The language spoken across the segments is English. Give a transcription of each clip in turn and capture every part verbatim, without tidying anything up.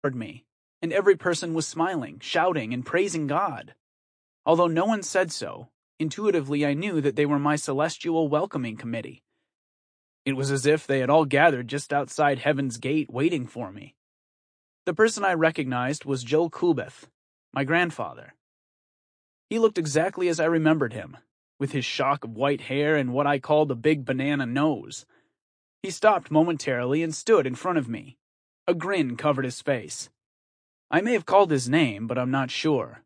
toward me, and every person was smiling, shouting, and praising God. Although no one said so, intuitively I knew that they were my celestial welcoming committee. It was as if they had all gathered just outside heaven's gate waiting for me. The person I recognized was Joe Kulbeth, my grandfather. He looked exactly as I remembered him, with his shock of white hair and what I called a big banana nose. He stopped momentarily and stood in front of me. A grin covered his face. I may have called his name, but I'm not sure.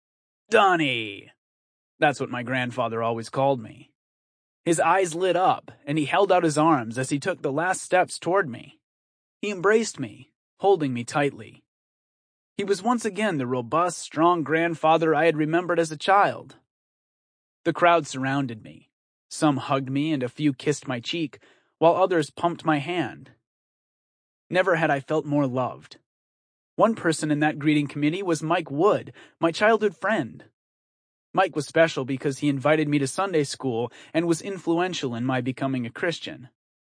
Donnie! That's what my grandfather always called me. His eyes lit up, and he held out his arms as he took the last steps toward me. He embraced me, holding me tightly. He was once again the robust, strong grandfather I had remembered as a child. The crowd surrounded me. Some hugged me and a few kissed my cheek, while others pumped my hand. Never had I felt more loved. One person in that greeting committee was Mike Wood, my childhood friend. Mike was special because he invited me to Sunday school and was influential in my becoming a Christian.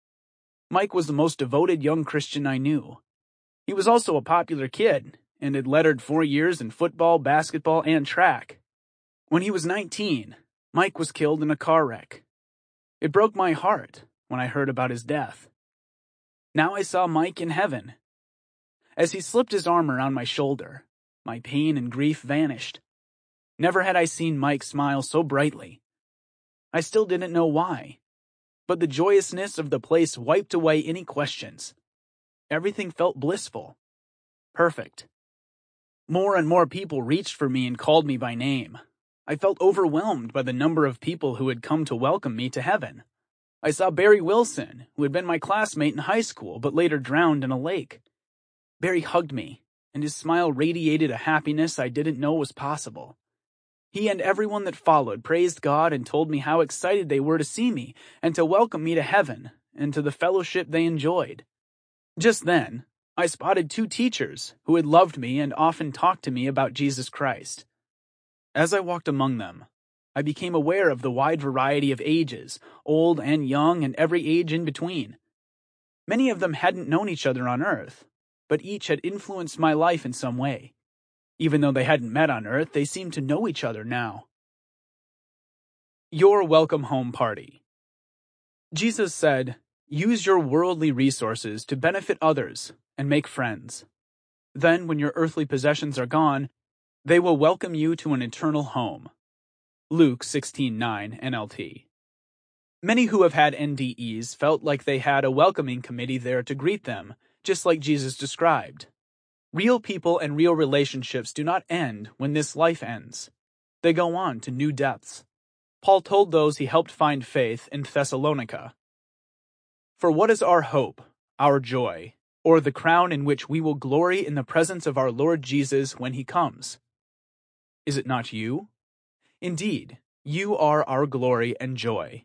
Mike was the most devoted young Christian I knew. He was also a popular kid and had lettered four years in football, basketball, and track. When he was nineteen, Mike was killed in a car wreck. It broke my heart when I heard about his death. Now I saw Mike in heaven. As he slipped his arm around my shoulder, my pain and grief vanished. Never had I seen Mike smile so brightly. I still didn't know why, but the joyousness of the place wiped away any questions. Everything felt blissful. Perfect. More and more people reached for me and called me by name. I felt overwhelmed by the number of people who had come to welcome me to heaven. I saw Barry Wilson, who had been my classmate in high school but later drowned in a lake. Barry hugged me, and his smile radiated a happiness I didn't know was possible. He and everyone that followed praised God and told me how excited they were to see me and to welcome me to heaven and to the fellowship they enjoyed. Just then, I spotted two teachers who had loved me and often talked to me about Jesus Christ. As I walked among them, I became aware of the wide variety of ages, old and young and every age in between. Many of them hadn't known each other on earth, but each had influenced my life in some way. Even though they hadn't met on earth, they seemed to know each other now. Your welcome home party. Jesus said, "Use your worldly resources to benefit others and make friends. Then, when your earthly possessions are gone, they will welcome you to an eternal home." Luke sixteen nine N L T. Many who have had N D Es felt like they had a welcoming committee there to greet them, just like Jesus described. Real people and real relationships do not end when this life ends. They go on to new depths. Paul told those he helped find faith in Thessalonica, "For what is our hope, our joy, or the crown in which we will glory in the presence of our Lord Jesus when he comes? Is it not you? Indeed, you are our glory and joy."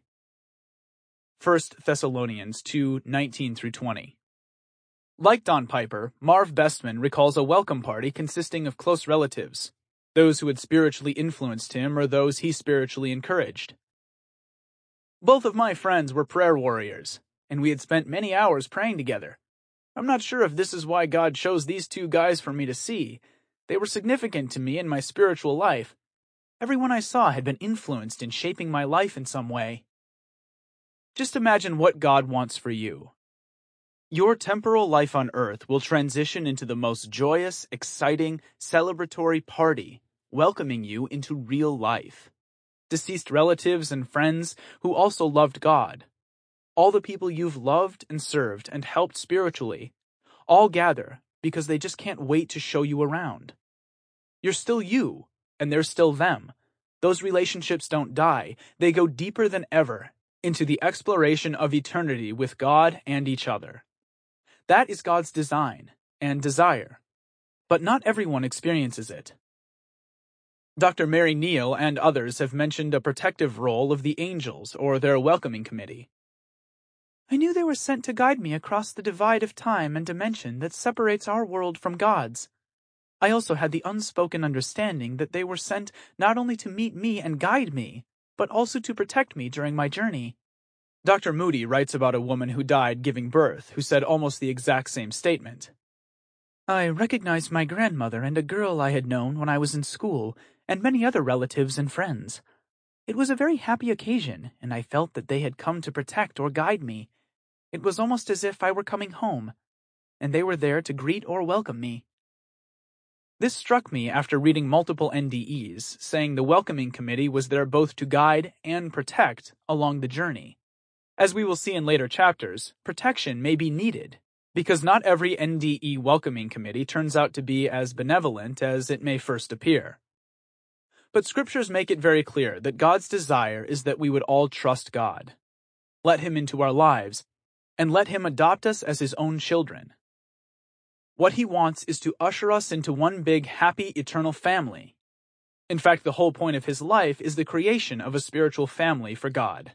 First Thessalonians two nineteen through twenty. Like Don Piper, Marv Bestman recalls a welcome party consisting of close relatives, those who had spiritually influenced him or those he spiritually encouraged. "Both of my friends were prayer warriors, and we had spent many hours praying together. I'm not sure if this is why God chose these two guys for me to see. They were significant to me in my spiritual life. Everyone I saw had been influenced in shaping my life in some way." Just imagine what God wants for you. Your temporal life on earth will transition into the most joyous, exciting, celebratory party, welcoming you into real life. Deceased relatives and friends who also loved God. All the people you've loved and served and helped spiritually, all gather because they just can't wait to show you around. You're still you, and they're still them. Those relationships don't die. They go deeper than ever into the exploration of eternity with God and each other. That is God's design and desire, but not everyone experiences it. Doctor Mary Neal and others have mentioned a protective role of the angels or their welcoming committee. "I knew they were sent to guide me across the divide of time and dimension that separates our world from God's. I also had the unspoken understanding that they were sent not only to meet me and guide me, but also to protect me during my journey." Doctor Moody writes about a woman who died giving birth who said almost the exact same statement. I recognized my grandmother and a girl I had known when I was in school, and many other relatives and friends. It was a very happy occasion, and I felt that they had come to protect or guide me. It was almost as if I were coming home, and they were there to greet or welcome me. This struck me after reading multiple N D Es, saying the welcoming committee was there both to guide and protect along the journey. As we will see in later chapters, protection may be needed, because not every N D E welcoming committee turns out to be as benevolent as it may first appear. But scriptures make it very clear that God's desire is that we would all trust God, let Him into our lives, and let Him adopt us as His own children. What He wants is to usher us into one big, happy, eternal family. In fact, the whole point of His life is the creation of a spiritual family for God.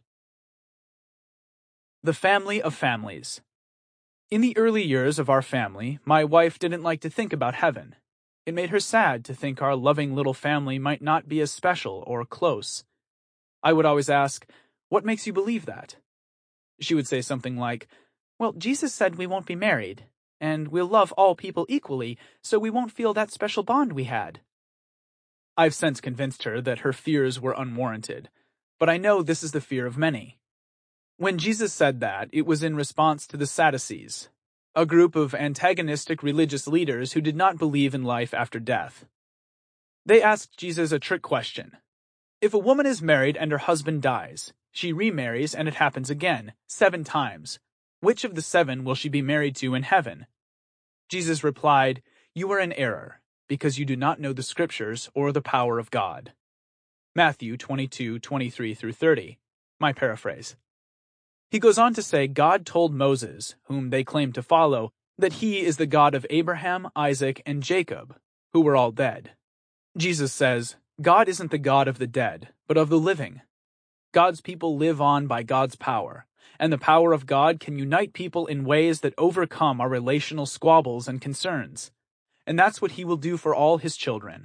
The family of families. In the early years of our family, my wife didn't like to think about heaven. It made her sad to think our loving little family might not be as special or close. I would always ask, "What makes you believe that?" She would say something like, "Well, Jesus said we won't be married, and we'll love all people equally, so we won't feel that special bond we had." I've since convinced her that her fears were unwarranted, but I know this is the fear of many. When Jesus said that, it was in response to the Sadducees, a group of antagonistic religious leaders who did not believe in life after death. They asked Jesus a trick question. If a woman is married and her husband dies, she remarries and it happens again, seven times. Which of the seven will she be married to in heaven? Jesus replied, "You are in error, because you do not know the Scriptures or the power of God." Matthew twenty-two, twenty-three through thirty. My paraphrase. He goes on to say God told Moses, whom they claim to follow, that he is the God of Abraham, Isaac, and Jacob, who were all dead. Jesus says, God isn't the God of the dead, but of the living. God's people live on by God's power, and the power of God can unite people in ways that overcome our relational squabbles and concerns. And that's what He will do for all His children.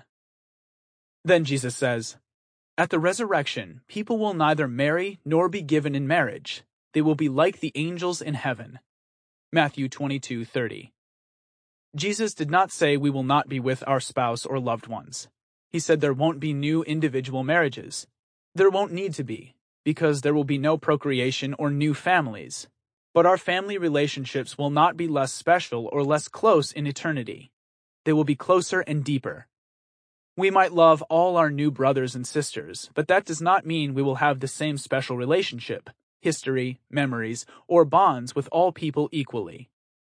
Then Jesus says, at the resurrection, people will neither marry nor be given in marriage. They will be like the angels in heaven. Matthew twenty-two, thirty. Jesus did not say we will not be with our spouse or loved ones. He said there won't be new individual marriages. There won't need to be, because there will be no procreation or new families. But our family relationships will not be less special or less close in eternity. They will be closer and deeper. We might love all our new brothers and sisters, but that does not mean we will have the same special relationship, history, memories, or bonds with all people equally.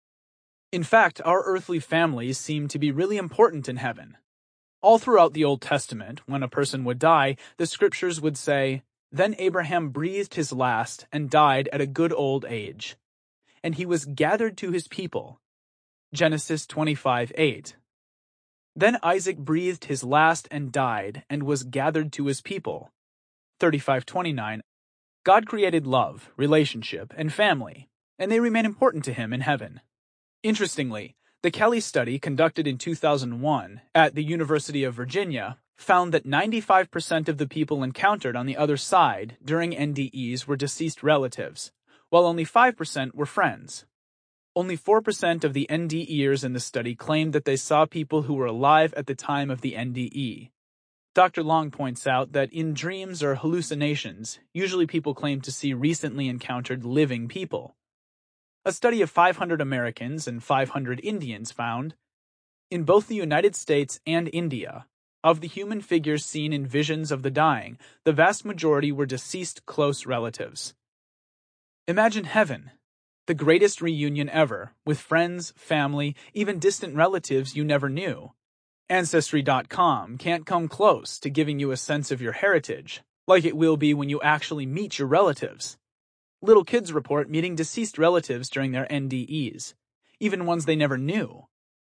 In fact, our earthly families seem to be really important in heaven. All throughout the Old Testament, when a person would die, the scriptures would say, "Then Abraham breathed his last and died at a good old age. And he was gathered to his people." Genesis twenty-five, eight. Then Isaac breathed his last and died and was gathered to his people. thirty-five, twenty-nine. God created love, relationship, and family, and they remain important to Him in heaven. Interestingly, the Kelly study conducted in two thousand one at the University of Virginia found that ninety-five percent of the people encountered on the other side during N D Es were deceased relatives, while only five percent were friends. Only four percent of the N D Eers in the study claimed that they saw people who were alive at the time of the N D E. Doctor Long points out that in dreams or hallucinations, usually people claim to see recently encountered living people. A study of five hundred Americans and five hundred Indians found, in both the United States and India, of the human figures seen in visions of the dying, the vast majority were deceased close relatives. Imagine heaven, the greatest reunion ever, with friends, family, even distant relatives you never knew. Ancestry dot com can't come close to giving you a sense of your heritage, like it will be when you actually meet your relatives. Little kids report meeting deceased relatives during their N D Es, even ones they never knew.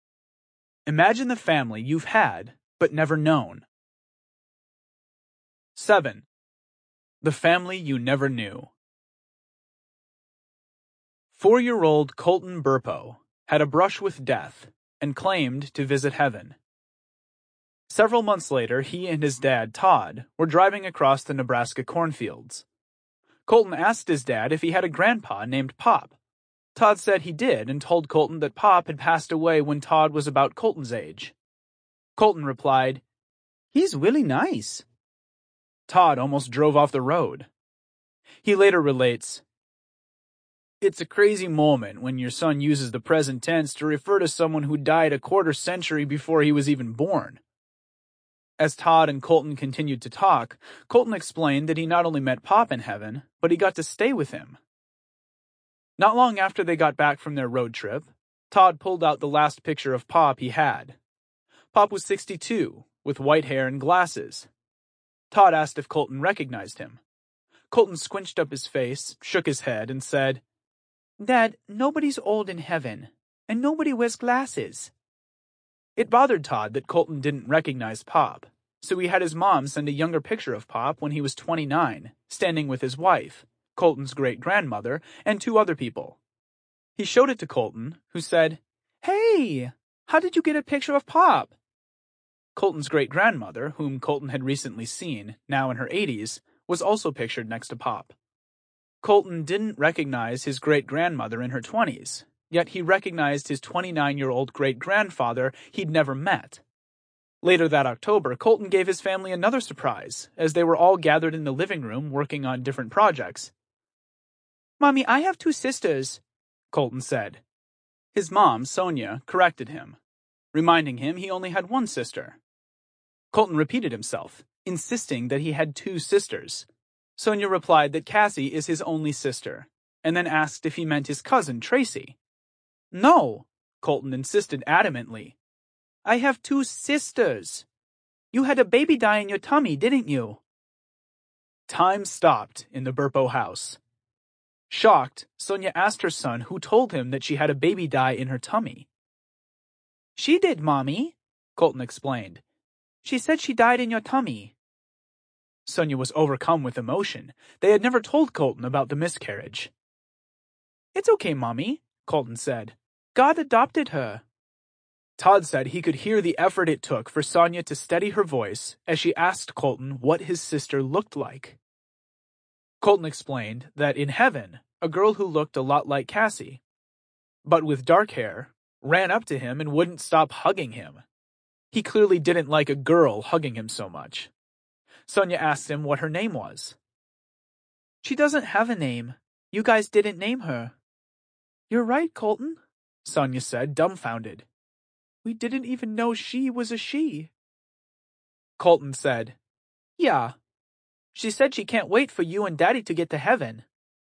Imagine the family you've had, but never known. seven. The family you never knew. Four-year-old Colton Burpo had a brush with death and claimed to visit heaven. Several months later, he and his dad, Todd, were driving across the Nebraska cornfields. Colton asked his dad if he had a grandpa named Pop. Todd said he did and told Colton that Pop had passed away when Todd was about Colton's age. Colton replied, "He's really nice." Todd almost drove off the road. He later relates, "It's a crazy moment when your son uses the present tense to refer to someone who died a quarter century before he was even born." As Todd and Colton continued to talk, Colton explained that he not only met Pop in heaven, but he got to stay with him. Not long after they got back from their road trip, Todd pulled out the last picture of Pop he had. Pop was sixty-two, with white hair and glasses. Todd asked if Colton recognized him. Colton squinched up his face, shook his head, and said, "Dad, nobody's old in heaven, and nobody wears glasses." It bothered Todd that Colton didn't recognize Pop, so he had his mom send a younger picture of Pop when he was twenty-nine, standing with his wife, Colton's great-grandmother, and two other people. He showed it to Colton, who said, "Hey, how did you get a picture of Pop?" Colton's great-grandmother, whom Colton had recently seen, now in her eighties, was also pictured next to Pop. Colton didn't recognize his great-grandmother in her twenties, yet he recognized his twenty-nine-year-old great-grandfather he'd never met. Later that October, Colton gave his family another surprise, as they were all gathered in the living room working on different projects. "Mommy, I have two sisters," Colton said. His mom, Sonia, corrected him, reminding him he only had one sister. Colton repeated himself, insisting that he had two sisters. Sonia replied that Cassie is his only sister, and then asked if he meant his cousin, Tracy. "No," Colton insisted adamantly. "I have two sisters. You had a baby die in your tummy, didn't you?" Time stopped in the Burpo house. Shocked, Sonia asked her son who told him that she had a baby die in her tummy. "She did, Mommy," Colton explained. "She said she died in your tummy." Sonia was overcome with emotion. They had never told Colton about the miscarriage. "It's okay, Mommy," Colton said. "God adopted her." Todd said he could hear the effort it took for Sonia to steady her voice as she asked Colton what his sister looked like. Colton explained that in heaven, a girl who looked a lot like Cassie, but with dark hair, ran up to him and wouldn't stop hugging him. He clearly didn't like a girl hugging him so much. Sonia asked him what her name was. "She doesn't have a name. You guys didn't name her." "You're right, Colton," Sonia said, dumbfounded. "We didn't even know she was a she." Colton said, "Yeah. She said she can't wait for you and Daddy to get to heaven."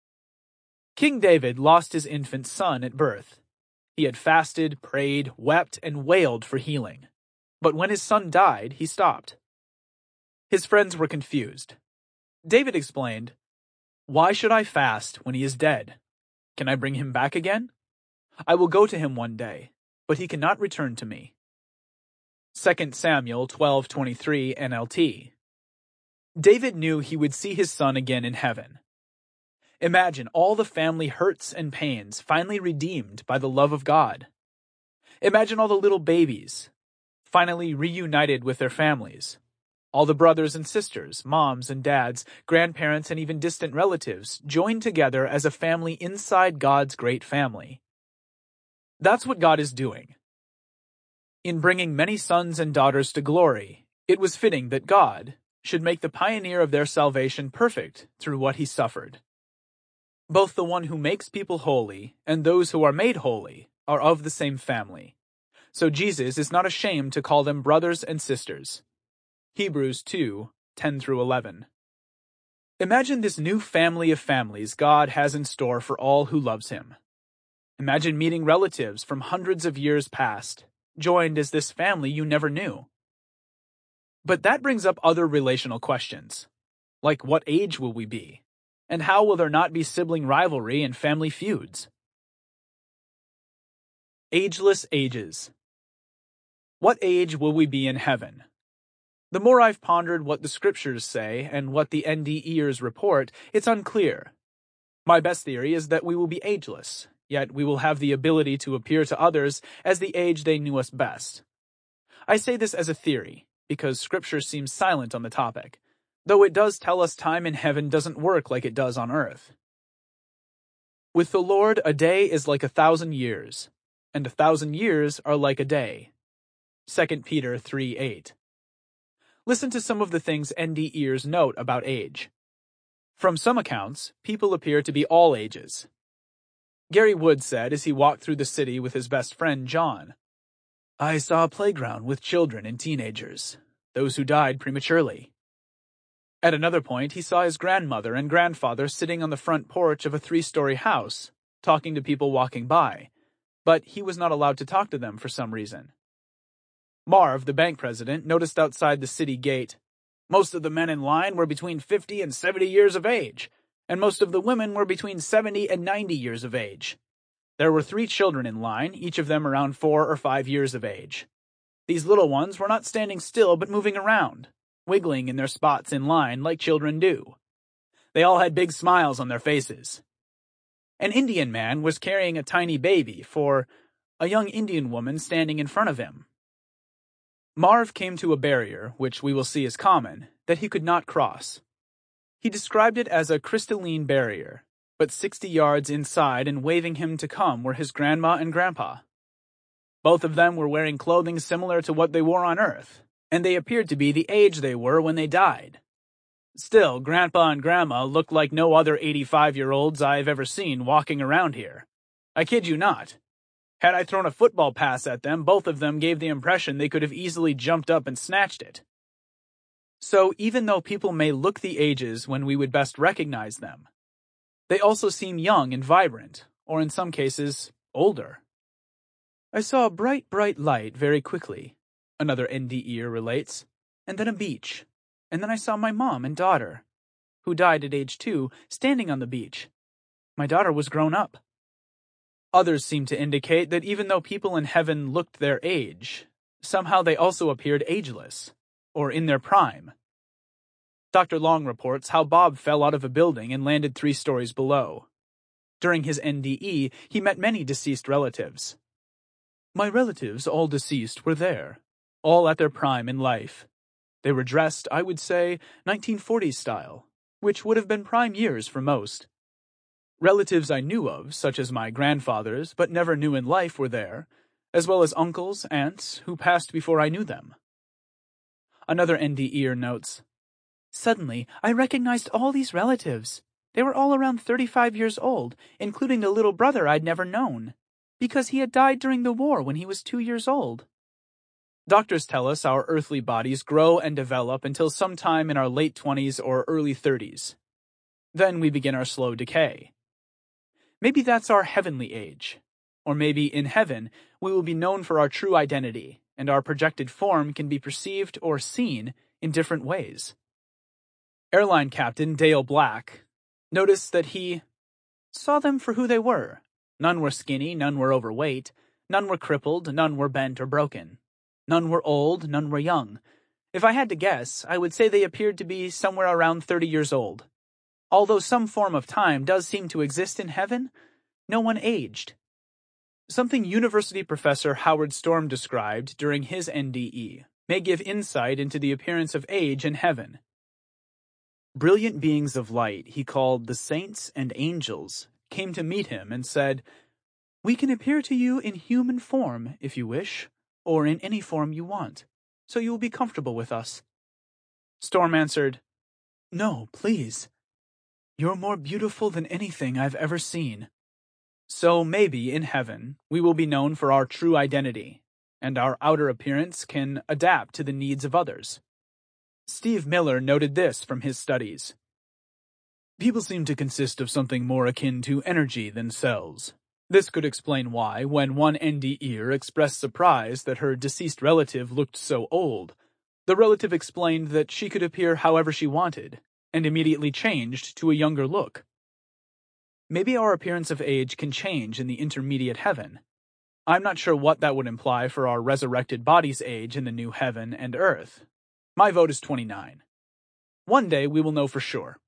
King David lost his infant son at birth. He had fasted, prayed, wept, and wailed for healing. But when his son died, he stopped. His friends were confused. David explained, "Why should I fast when he is dead? Can I bring him back again? I will go to him one day, but he cannot return to me." Second Samuel twelve twenty-three N L T. David knew he would see his son again in heaven. Imagine all the family hurts and pains finally redeemed by the love of God. Imagine all the little babies finally reunited with their families. All the brothers and sisters, moms and dads, grandparents, and even distant relatives joined together as a family inside God's great family. That's what God is doing. In bringing many sons and daughters to glory, it was fitting that God should make the pioneer of their salvation perfect through what he suffered. Both the one who makes people holy and those who are made holy are of the same family. So Jesus is not ashamed to call them brothers and sisters. Hebrews two, ten through eleven. Imagine this new family of families God has in store for all who loves him. Imagine meeting relatives from hundreds of years past, joined as this family you never knew. But that brings up other relational questions, like what age will we be? And how will there not be sibling rivalry and family feuds? Ageless ages. What age will we be in heaven? The more I've pondered what the scriptures say and what the N D Eers report, it's unclear. My best theory is that we will be ageless, yet we will have the ability to appear to others as the age they knew us best. I say this as a theory, because scripture seems silent on the topic, though it does tell us time in heaven doesn't work like it does on earth. With the Lord, a day is like a thousand years, and a thousand years are like a day. Second Peter three eight. Listen to some of the things N D Eers note about age. From some accounts, people appear to be all ages. Gary Wood said as he walked through the city with his best friend John, "I saw a playground with children and teenagers, those who died prematurely." At another point, he saw his grandmother and grandfather sitting on the front porch of a three-story house, talking to people walking by, but he was not allowed to talk to them for some reason. Marv, the bank president, noticed outside the city gate, "Most of the men in line were between fifty and seventy years of age, and most of the women were between seventy and ninety years of age. There were three children in line, each of them around four or five years of age. These little ones were not standing still but moving around, wiggling in their spots in line like children do. They all had big smiles on their faces. An Indian man was carrying a tiny baby for a young Indian woman standing in front of him. Marv came to a barrier, which we will see is common, that he could not cross. He described it as a crystalline barrier, but sixty yards inside and waving him to come were his grandma and grandpa. Both of them were wearing clothing similar to what they wore on Earth, and they appeared to be the age they were when they died. Still, Grandpa and Grandma looked like no other eighty-five-year-olds I've ever seen walking around here. I kid you not. Had I thrown a football pass at them, both of them gave the impression they could have easily jumped up and snatched it. So even though people may look the ages when we would best recognize them, they also seem young and vibrant, or in some cases, older. I saw a bright, bright light very quickly, another N D Eer relates, and then a beach, and then I saw my mom and daughter, who died at age two, standing on the beach. My daughter was grown up. Others seem to indicate that even though people in heaven looked their age, somehow they also appeared ageless, or in their prime. Doctor Long reports how Bob fell out of a building and landed three stories below. During his N D E, he met many deceased relatives. My relatives, all deceased, were there, all at their prime in life. They were dressed, I would say, nineteen forties style, which would have been prime years for most. Relatives I knew of, such as my grandfathers, but never knew in life, were there, as well as uncles, aunts, who passed before I knew them. Another N D Eer notes, Suddenly, I recognized all these relatives. They were all around thirty-five years old, including the little brother I'd never known, because he had died during the war when he was two years old. Doctors tell us our earthly bodies grow and develop until sometime in our late twenties or early thirties. Then we begin our slow decay. Maybe that's our heavenly age. Or maybe in heaven, we will be known for our true identity, and our projected form can be perceived or seen in different ways. Airline captain Dale Black noticed that he saw them for who they were. None were skinny, none were overweight, none were crippled, none were bent or broken. None were old, none were young. If I had to guess, I would say they appeared to be somewhere around thirty years old. Although some form of time does seem to exist in heaven, no one aged. Something university professor Howard Storm described during his N D E may give insight into the appearance of age in heaven. Brilliant beings of light he called the saints and angels came to meet him and said, "We can appear to you in human form, if you wish, or in any form you want, so you will be comfortable with us." Storm answered, "No, please. You're more beautiful than anything I've ever seen." So maybe in heaven we will be known for our true identity, and our outer appearance can adapt to the needs of others. Steve Miller noted this from his studies. People seem to consist of something more akin to energy than cells. This could explain why, when one N D Eer expressed surprise that her deceased relative looked so old, the relative explained that she could appear however she wanted, and immediately changed to a younger look. Maybe our appearance of age can change in the intermediate heaven. I'm not sure what that would imply for our resurrected body's age in the new heaven and earth. My vote is twenty-nine. One day we will know for sure.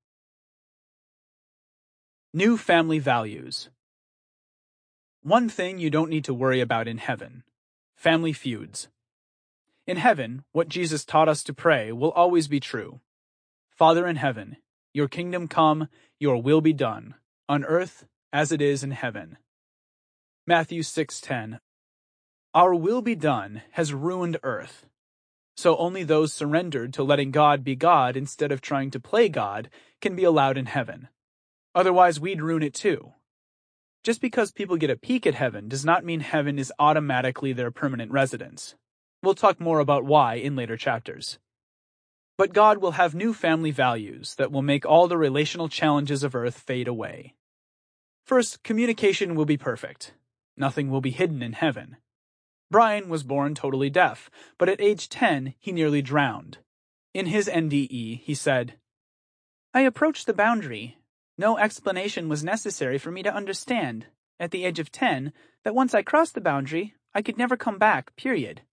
New family values. One thing you don't need to worry about in heaven: family feuds. In heaven, what Jesus taught us to pray will always be true. Father in heaven, your kingdom come, your will be done, on earth as it is in heaven. Matthew six ten. Our will be done has ruined earth. So only those surrendered to letting God be God instead of trying to play God can be allowed in heaven. Otherwise, we'd ruin it too. Just because people get a peek at heaven does not mean heaven is automatically their permanent residence. We'll talk more about why in later chapters. But God will have new family values that will make all the relational challenges of earth fade away. First, communication will be perfect. Nothing will be hidden in heaven. Brian was born totally deaf, but at age ten, he nearly drowned. In his N D E, he said, "I approached the boundary. No explanation was necessary for me to understand, at the age of ten, that once I crossed the boundary, I could never come back, period.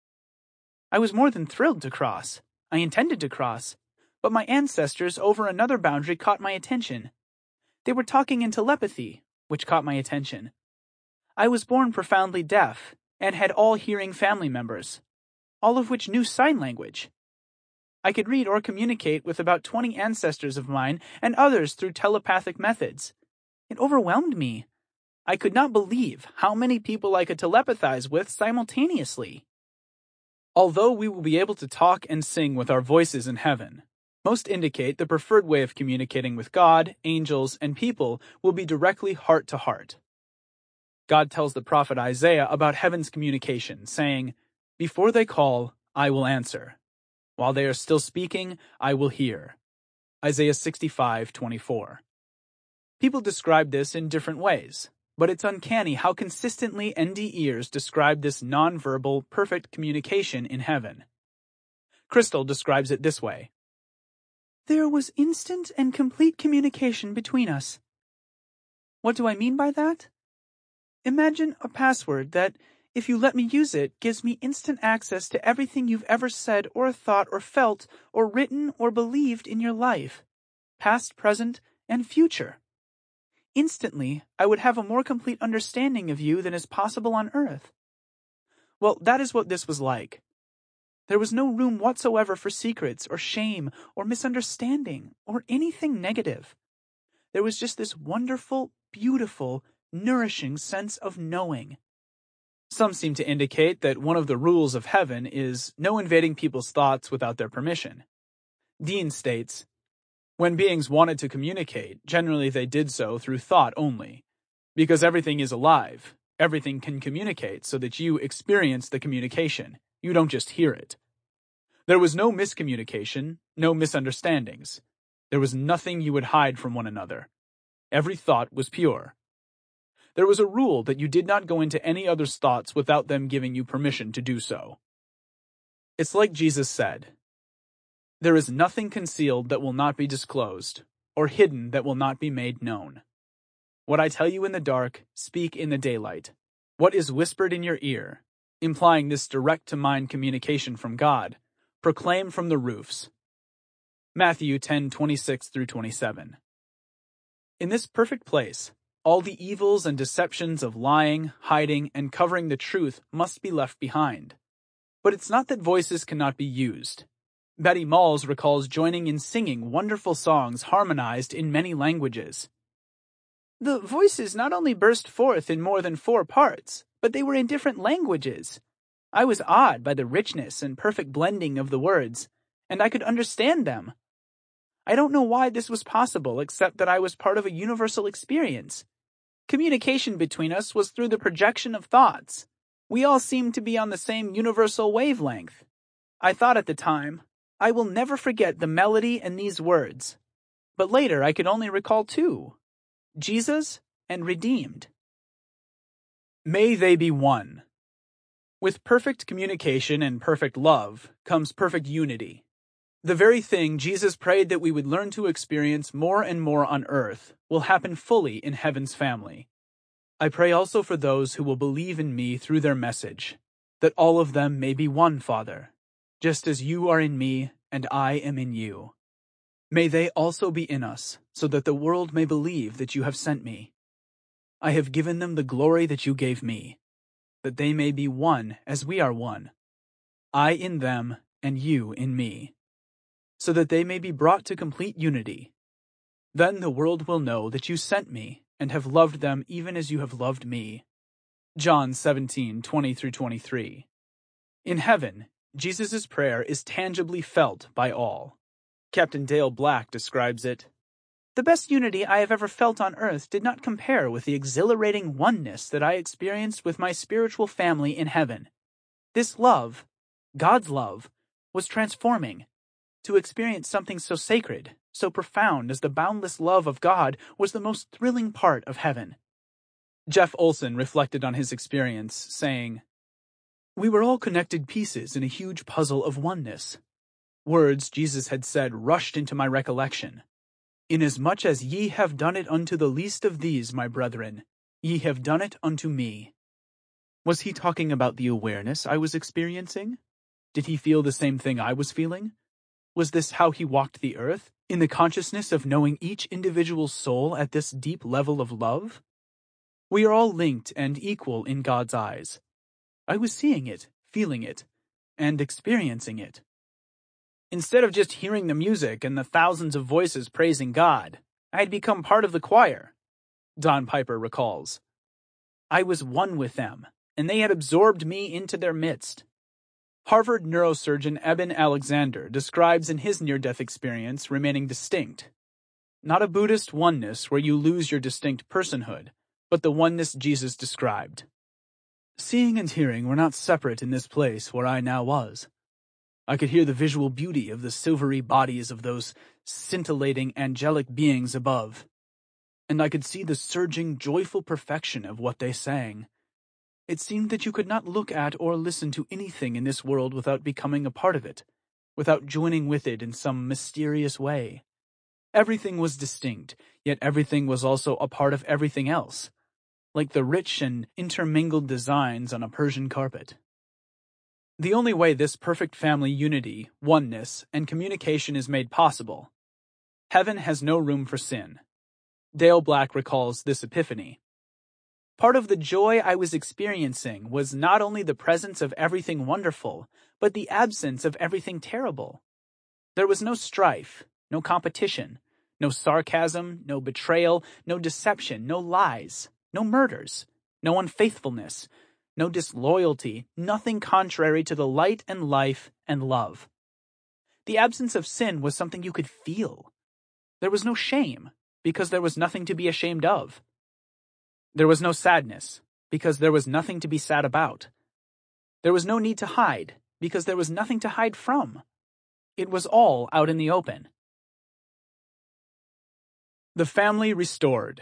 I was more than thrilled to cross. I intended to cross, but my ancestors over another boundary caught my attention. They were talking in telepathy, which caught my attention. I was born profoundly deaf, and had all hearing family members, all of which knew sign language. I could read or communicate with about twenty ancestors of mine and others through telepathic methods. It overwhelmed me. I could not believe how many people I could telepathize with simultaneously." Although we will be able to talk and sing with our voices in heaven, most indicate the preferred way of communicating with God, angels, and people will be directly heart to heart. God tells the prophet Isaiah about heaven's communication, saying, "Before they call, I will answer. While they are still speaking, I will hear." Isaiah sixty-five twenty-four. People describe this in different ways, but it's uncanny how consistently N D Eers describe this non-verbal, perfect communication in heaven. Crystal describes it this way: "There was instant and complete communication between us." What do I mean by that? Imagine a password that, if you let me use it, gives me instant access to everything you've ever said or thought or felt or written or believed in your life, past, present, and future. Instantly, I would have a more complete understanding of you than is possible on Earth. Well, that is what this was like. There was no room whatsoever for secrets or shame or misunderstanding or anything negative. There was just this wonderful, beautiful, nourishing sense of knowing. Some seem to indicate that one of the rules of heaven is no invading people's thoughts without their permission. Dean states, "When beings wanted to communicate, generally they did so through thought only. Because everything is alive, everything can communicate so that you experience the communication. You don't just hear it. There was no miscommunication, no misunderstandings. There was nothing you would hide from one another. Every thought was pure. There was a rule that you did not go into any other's thoughts without them giving you permission to do so." It's like Jesus said, "There is nothing concealed that will not be disclosed, or hidden that will not be made known. What I tell you in the dark, speak in the daylight. What is whispered in your ear," implying this direct-to-mind communication from God, "proclaim from the roofs." Matthew ten twenty-six through twenty-seven. In this perfect place, all the evils and deceptions of lying, hiding, and covering the truth must be left behind. But it's not that voices cannot be used. Betty Malls recalls joining in singing wonderful songs harmonized in many languages. "The voices not only burst forth in more than four parts, but they were in different languages. I was awed by the richness and perfect blending of the words, and I could understand them. I don't know why this was possible except that I was part of a universal experience. Communication between us was through the projection of thoughts. We all seemed to be on the same universal wavelength. I thought at the time, I will never forget the melody and these words. But later I could only recall two: Jesus and redeemed." May they be one. With perfect communication and perfect love comes perfect unity. The very thing Jesus prayed that we would learn to experience more and more on earth will happen fully in heaven's family. I pray also for those who will believe in me through their message, that all of them may be one, Father, just as you are in me and I am in you. May they also be in us, so that the world may believe that you have sent me. I have given them the glory that you gave me, that they may be one as we are one, I in them and you in me, so that they may be brought to complete unity. Then the world will know that you sent me and have loved them even as you have loved me. John seventeen, twenty through twenty-three. In heaven, Jesus' prayer is tangibly felt by all. Captain Dale Black describes it. The best unity I have ever felt on earth did not compare with the exhilarating oneness that I experienced with my spiritual family in heaven. This love, God's love, was transforming. To experience something so sacred, so profound as the boundless love of God was the most thrilling part of heaven. Jeff Olson reflected on his experience, saying, "We were all connected pieces in a huge puzzle of oneness. Words Jesus had said rushed into my recollection. Inasmuch as ye have done it unto the least of these, my brethren, ye have done it unto me." Was he talking about the awareness I was experiencing? Did he feel the same thing I was feeling? Was this how he walked the earth, in the consciousness of knowing each individual soul at this deep level of love? We are all linked and equal in God's eyes. I was seeing it, feeling it, and experiencing it. Instead of just hearing the music and the thousands of voices praising God, I had become part of the choir, Don Piper recalls. I was one with them, and they had absorbed me into their midst. Harvard neurosurgeon Eben Alexander describes in his near-death experience remaining distinct. Not a Buddhist oneness where you lose your distinct personhood, but the oneness Jesus described. Seeing and hearing were not separate in this place where I now was. I could hear the visual beauty of the silvery bodies of those scintillating angelic beings above, and I could see the surging, joyful perfection of what they sang. It seemed that you could not look at or listen to anything in this world without becoming a part of it, without joining with it in some mysterious way. Everything was distinct, yet everything was also a part of everything else, like the rich and intermingled designs on a Persian carpet. The only way this perfect family unity, oneness, and communication is made possible. Heaven has no room for sin. Dale Black recalls this epiphany. Part of the joy I was experiencing was not only the presence of everything wonderful, but the absence of everything terrible. There was no strife, no competition, no sarcasm, no betrayal, no deception, no lies, no murders, no unfaithfulness, no disloyalty, nothing contrary to the light and life and love. The absence of sin was something you could feel. There was no shame, because there was nothing to be ashamed of. There was no sadness, because there was nothing to be sad about. There was no need to hide, because there was nothing to hide from. It was all out in the open. The family restored.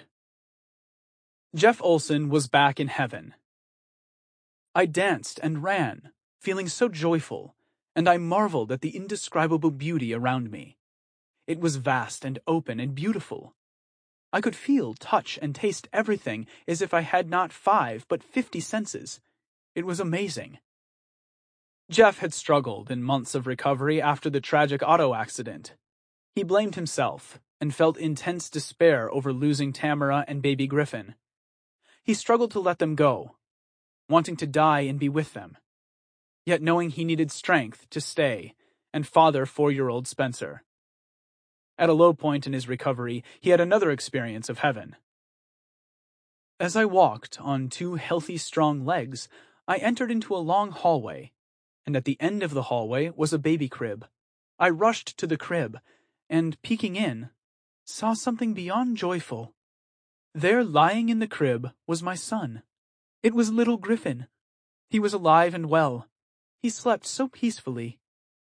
Jeff Olson was back in heaven. I danced and ran, feeling so joyful, and I marveled at the indescribable beauty around me. It was vast and open and beautiful. I could feel, touch, and taste everything as if I had not five but fifty senses. It was amazing. Jeff had struggled in months of recovery after the tragic auto accident. He blamed himself and felt intense despair over losing Tamara and baby Griffin. He struggled to let them go, wanting to die and be with them, yet knowing he needed strength to stay and father four-year-old Spencer. At a low point in his recovery, he had another experience of heaven. As I walked on two healthy, strong legs, I entered into a long hallway, and at the end of the hallway was a baby crib. I rushed to the crib, and, peeking in, saw something beyond joyful. There, lying in the crib, was my son. It was little Griffin. He was alive and well. He slept so peacefully.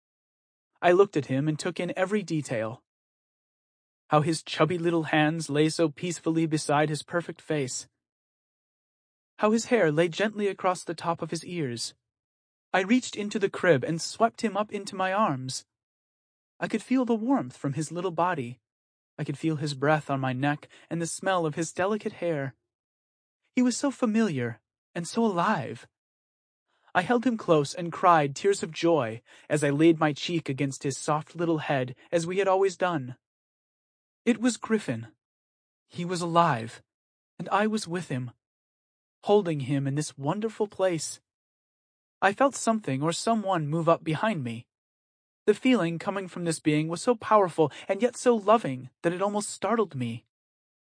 I looked at him and took in every detail. How his chubby little hands lay so peacefully beside his perfect face. How his hair lay gently across the top of his ears. I reached into the crib and swept him up into my arms. I could feel the warmth from his little body. I could feel his breath on my neck and the smell of his delicate hair. He was so familiar and so alive. I held him close and cried tears of joy as I laid my cheek against his soft little head as we had always done. It was Griffin. He was alive, and I was with him, holding him in this wonderful place. I felt something or someone move up behind me. The feeling coming from this being was so powerful and yet so loving that it almost startled me.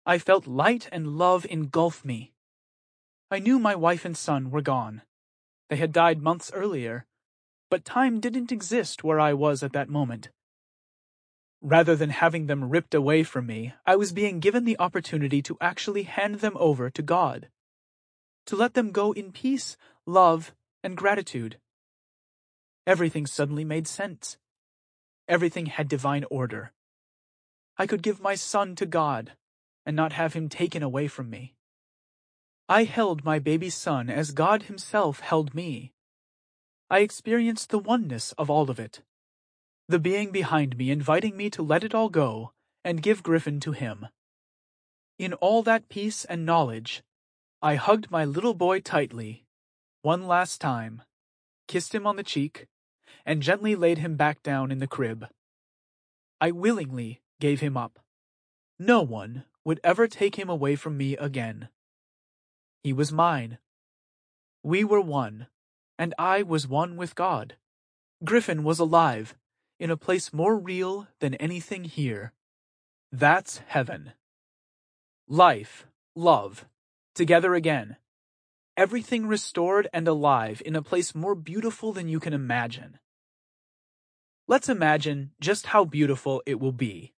I felt light and love engulf me. I knew my wife and son were gone. They had died months earlier, but time didn't exist where I was at that moment. Rather than having them ripped away from me, I was being given the opportunity to actually hand them over to God, to let them go in peace, love, and gratitude. Everything suddenly made sense. Everything had divine order. I could give my son to God and not have him taken away from me. I held my baby son as God himself held me. I experienced the oneness of all of it. The being behind me inviting me to let it all go and give Griffin to him. In all that peace and knowledge, I hugged my little boy tightly, one last time, kissed him on the cheek, and gently laid him back down in the crib. I willingly gave him up. No one would ever take him away from me again. He was mine. We were one, and I was one with God. Griffin was alive, in a place more real than anything here. That's heaven. Life, love, together again. Everything restored and alive in a place more beautiful than you can imagine. Let's imagine just how beautiful it will be.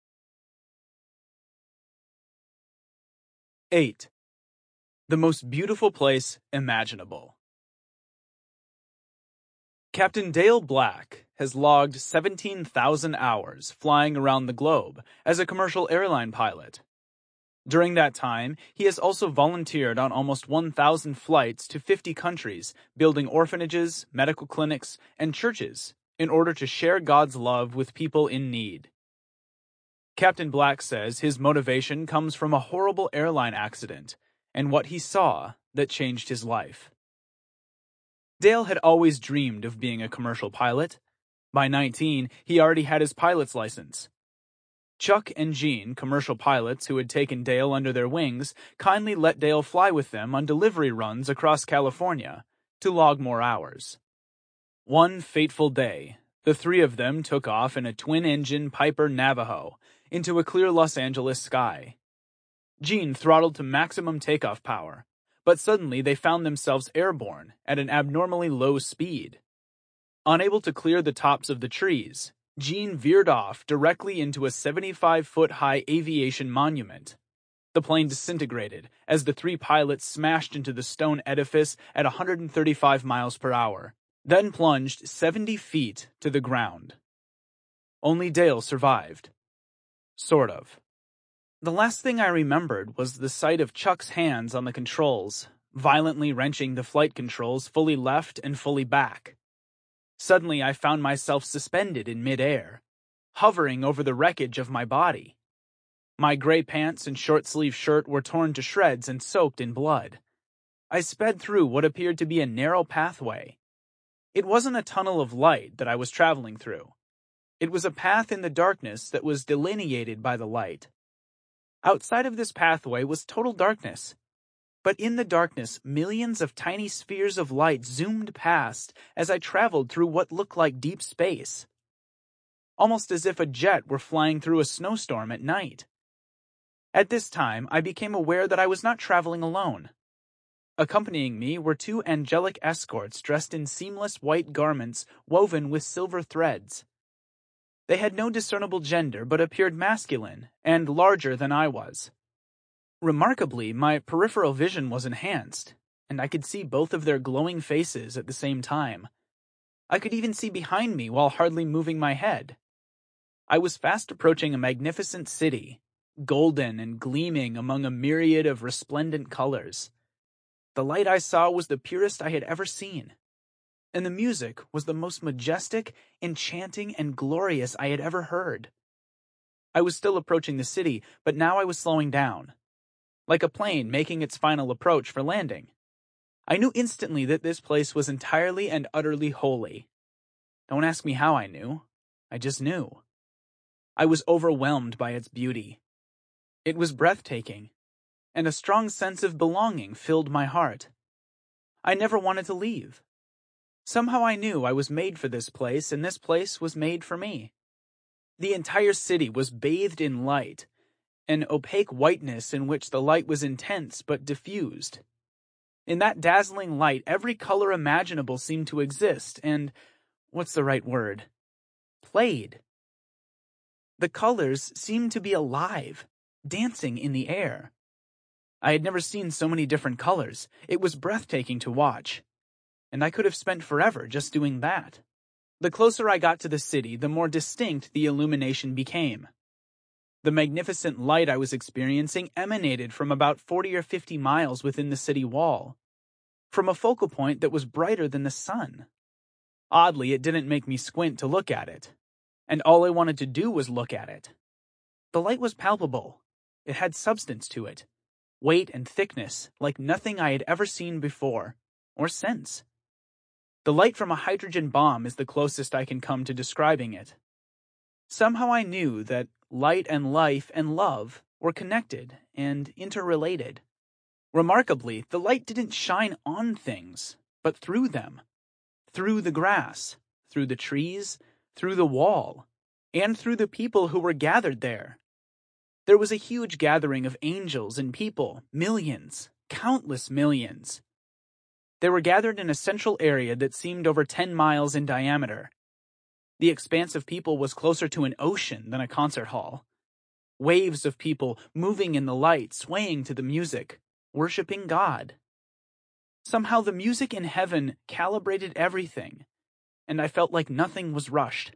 eight. The most beautiful place imaginable. Captain Dale Black has logged seventeen thousand hours flying around the globe as a commercial airline pilot. During that time, he has also volunteered on almost one thousand flights to fifty countries, building orphanages, medical clinics, and churches in order to share God's love with people in need. Captain Black says his motivation comes from a horrible airline accident and what he saw that changed his life. Dale had always dreamed of being a commercial pilot. By nineteen, he already had his pilot's license. Chuck and Jean, commercial pilots who had taken Dale under their wings, kindly let Dale fly with them on delivery runs across California to log more hours. One fateful day, the three of them took off in a twin-engine Piper Navajo into a clear Los Angeles sky. Jean throttled to maximum takeoff power, but suddenly they found themselves airborne at an abnormally low speed. Unable to clear the tops of the trees, Jean veered off directly into a seventy-five foot high aviation monument. The plane disintegrated as the three pilots smashed into the stone edifice at one hundred thirty-five miles per hour, then plunged seventy feet to the ground. Only Dale survived. Sort of. The last thing I remembered was the sight of Chuck's hands on the controls, violently wrenching the flight controls fully left and fully back. Suddenly I found myself suspended in midair, hovering over the wreckage of my body. My gray pants and short-sleeve shirt were torn to shreds and soaked in blood. I sped through what appeared to be a narrow pathway. It wasn't a tunnel of light that I was traveling through. It was a path in the darkness that was delineated by the light. Outside of this pathway was total darkness. But in the darkness, millions of tiny spheres of light zoomed past as I traveled through what looked like deep space. Almost as if a jet were flying through a snowstorm at night. At this time, I became aware that I was not traveling alone. Accompanying me were two angelic escorts dressed in seamless white garments woven with silver threads. They had no discernible gender but appeared masculine and larger than I was. Remarkably, my peripheral vision was enhanced, and I could see both of their glowing faces at the same time. I could even see behind me while hardly moving my head. I was fast approaching a magnificent city, golden and gleaming among a myriad of resplendent colors. The light I saw was the purest I had ever seen, and the music was the most majestic, enchanting, and glorious I had ever heard. I was still approaching the city, but now I was slowing down, like a plane making its final approach for landing. I knew instantly that this place was entirely and utterly holy. Don't ask me how I knew. I just knew. I was overwhelmed by its beauty. It was breathtaking, and a strong sense of belonging filled my heart. I never wanted to leave. Somehow I knew I was made for this place, and this place was made for me. The entire city was bathed in light, an opaque whiteness in which the light was intense but diffused. In that dazzling light, every color imaginable seemed to exist and, what's the right word? Played. The colors seemed to be alive, dancing in the air. I had never seen so many different colors. It was breathtaking to watch. And I could have spent forever just doing that. The closer I got to the city, the more distinct the illumination became. The magnificent light I was experiencing emanated from about forty or fifty miles within the city wall, from a focal point that was brighter than the sun. Oddly, it didn't make me squint to look at it, and all I wanted to do was look at it. The light was palpable. It had substance to it, weight and thickness like nothing I had ever seen before, or since. The light from a hydrogen bomb is the closest I can come to describing it. Somehow I knew that light and life and love were connected and interrelated. Remarkably, the light didn't shine on things, but through them. Through the grass, through the trees, through the wall, and through the people who were gathered there. There was a huge gathering of angels and people, millions, countless millions. They were gathered in a central area that seemed over ten miles in diameter. The expanse of people was closer to an ocean than a concert hall. Waves of people moving in the light, swaying to the music, worshiping God. Somehow the music in heaven calibrated everything, and I felt like nothing was rushed.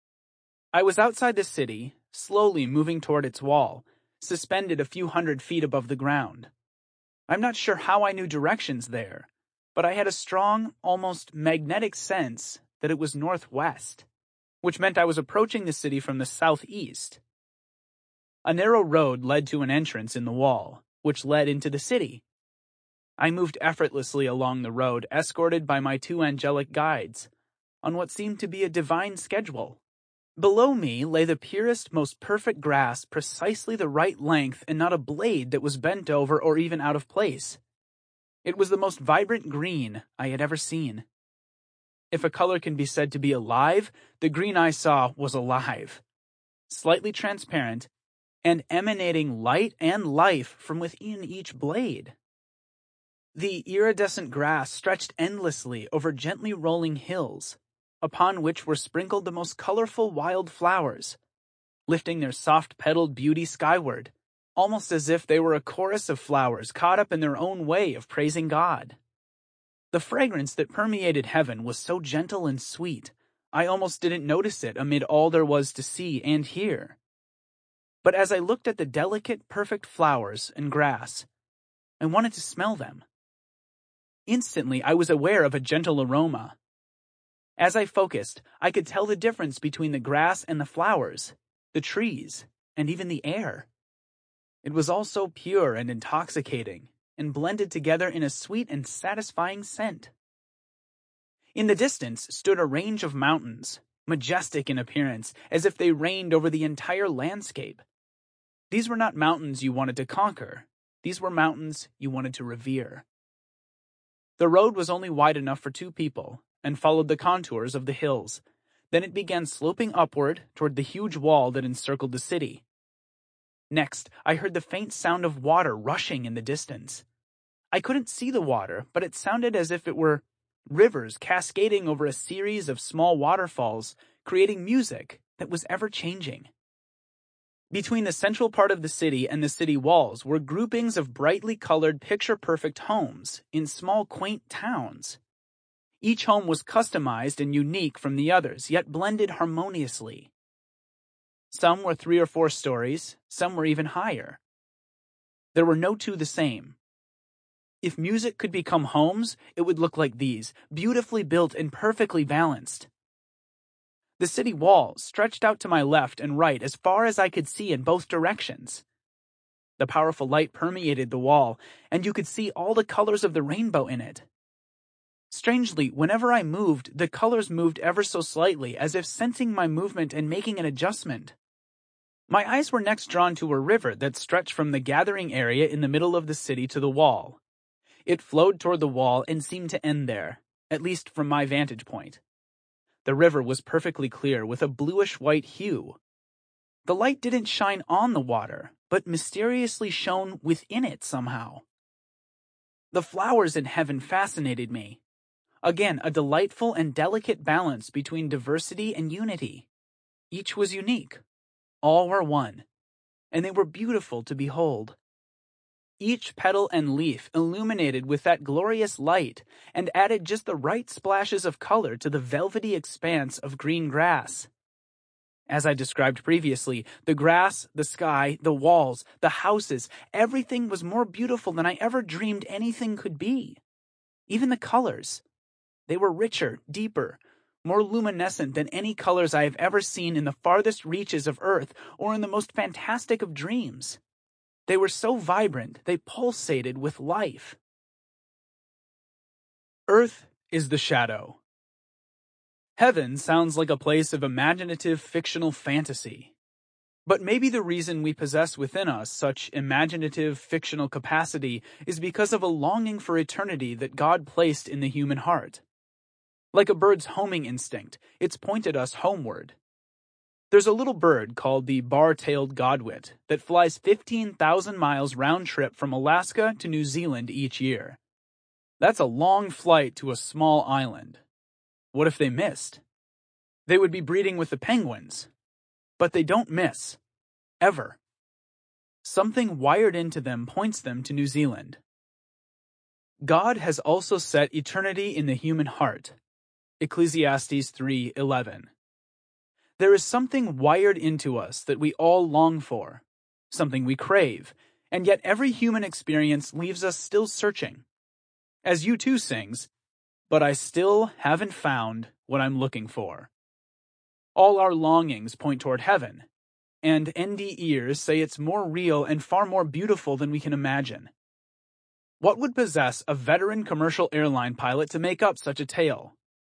I was outside the city, slowly moving toward its wall, suspended a few hundred feet above the ground. I'm not sure how I knew directions there, but I had a strong, almost magnetic sense that it was northwest, which meant I was approaching the city from the southeast. A narrow road led to an entrance in the wall, which led into the city. I moved effortlessly along the road, escorted by my two angelic guides, on what seemed to be a divine schedule. Below me lay the purest, most perfect grass, precisely the right length and not a blade that was bent over or even out of place. It was the most vibrant green I had ever seen. If a color can be said to be alive, the green I saw was alive. Slightly transparent, and emanating light and life from within each blade. The iridescent grass stretched endlessly over gently rolling hills, upon which were sprinkled the most colorful wild flowers, lifting their soft-petaled beauty skyward, almost as if they were a chorus of flowers caught up in their own way of praising God. The fragrance that permeated heaven was so gentle and sweet, I almost didn't notice it amid all there was to see and hear. But as I looked at the delicate, perfect flowers and grass, I wanted to smell them. Instantly, I was aware of a gentle aroma. As I focused, I could tell the difference between the grass and the flowers, the trees, and even the air. It was all so pure and intoxicating, and blended together in a sweet and satisfying scent. In the distance stood a range of mountains, majestic in appearance, as if they reigned over the entire landscape. These were not mountains you wanted to conquer. These were mountains you wanted to revere. The road was only wide enough for two people, and followed the contours of the hills. Then it began sloping upward toward the huge wall that encircled the city. Next, I heard the faint sound of water rushing in the distance. I couldn't see the water, but it sounded as if it were rivers cascading over a series of small waterfalls, creating music that was ever-changing. Between the central part of the city and the city walls were groupings of brightly colored picture-perfect homes in small, quaint towns. Each home was customized and unique from the others, yet blended harmoniously. Some were three or four stories, some were even higher. There were no two the same. If music could become homes, it would look like these, beautifully built and perfectly balanced. The city wall stretched out to my left and right as far as I could see in both directions. The powerful light permeated the wall, and you could see all the colors of the rainbow in it. Strangely, whenever I moved, the colors moved ever so slightly, as if sensing my movement and making an adjustment. My eyes were next drawn to a river that stretched from the gathering area in the middle of the city to the wall. It flowed toward the wall and seemed to end there, at least from my vantage point. The river was perfectly clear with a bluish-white hue. The light didn't shine on the water, but mysteriously shone within it somehow. The flowers in heaven fascinated me. Again, a delightful and delicate balance between diversity and unity. Each was unique. All were one, and they were beautiful to behold. Each petal and leaf illuminated with that glorious light and added just the right splashes of color to the velvety expanse of green grass. As I described previously, the grass, the sky, the walls, the houses, everything was more beautiful than I ever dreamed anything could be. Even the colors. They were richer, deeper, more luminescent than any colors I have ever seen in the farthest reaches of Earth or in the most fantastic of dreams. They were so vibrant, they pulsated with life. Earth is the shadow. Heaven sounds like a place of imaginative fictional fantasy. But maybe the reason we possess within us such imaginative fictional capacity is because of a longing for eternity that God placed in the human heart. Like a bird's homing instinct, it's pointed us homeward. There's a little bird called the bar-tailed godwit that flies fifteen thousand miles round trip from Alaska to New Zealand each year. That's a long flight to a small island. What if they missed? They would be breeding with the penguins. But they don't miss. Ever. Something wired into them points them to New Zealand. God has also set eternity in the human heart. Ecclesiastes three eleven. There is something wired into us that we all long for, something we crave, and yet every human experience leaves us still searching. As U two sings, but I still haven't found what I'm looking for. All our longings point toward heaven, and N D ears say it's more real and far more beautiful than we can imagine. What would possess a veteran commercial airline pilot to make up such a tale?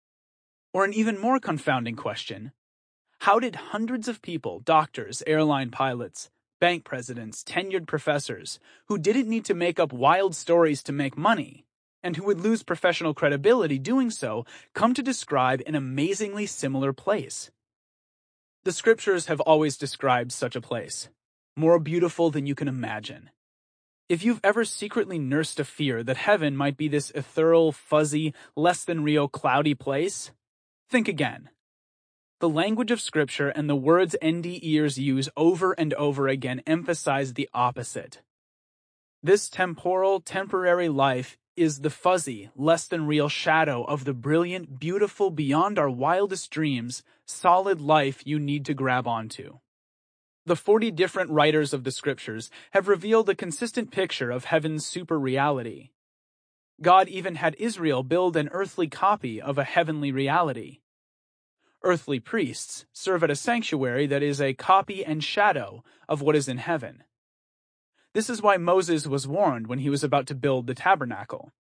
Or an even more confounding question, how did hundreds of people, doctors, airline pilots, bank presidents, tenured professors, who didn't need to make up wild stories to make money, and who would lose professional credibility doing so, come to describe an amazingly similar place? The scriptures have always described such a place, more beautiful than you can imagine. If you've ever secretly nursed a fear that heaven might be this ethereal, fuzzy, less than real, cloudy place, think again. The language of Scripture and the words N D ears use over and over again emphasize the opposite. This temporal, temporary life is the fuzzy, less than real shadow of the brilliant, beautiful, beyond our wildest dreams, solid life you need to grab onto. The forty different writers of the Scriptures have revealed a consistent picture of heaven's super reality. God even had Israel build an earthly copy of a heavenly reality. Earthly priests serve at a sanctuary that is a copy and shadow of what is in heaven. This is why Moses was warned when he was about to build the tabernacle.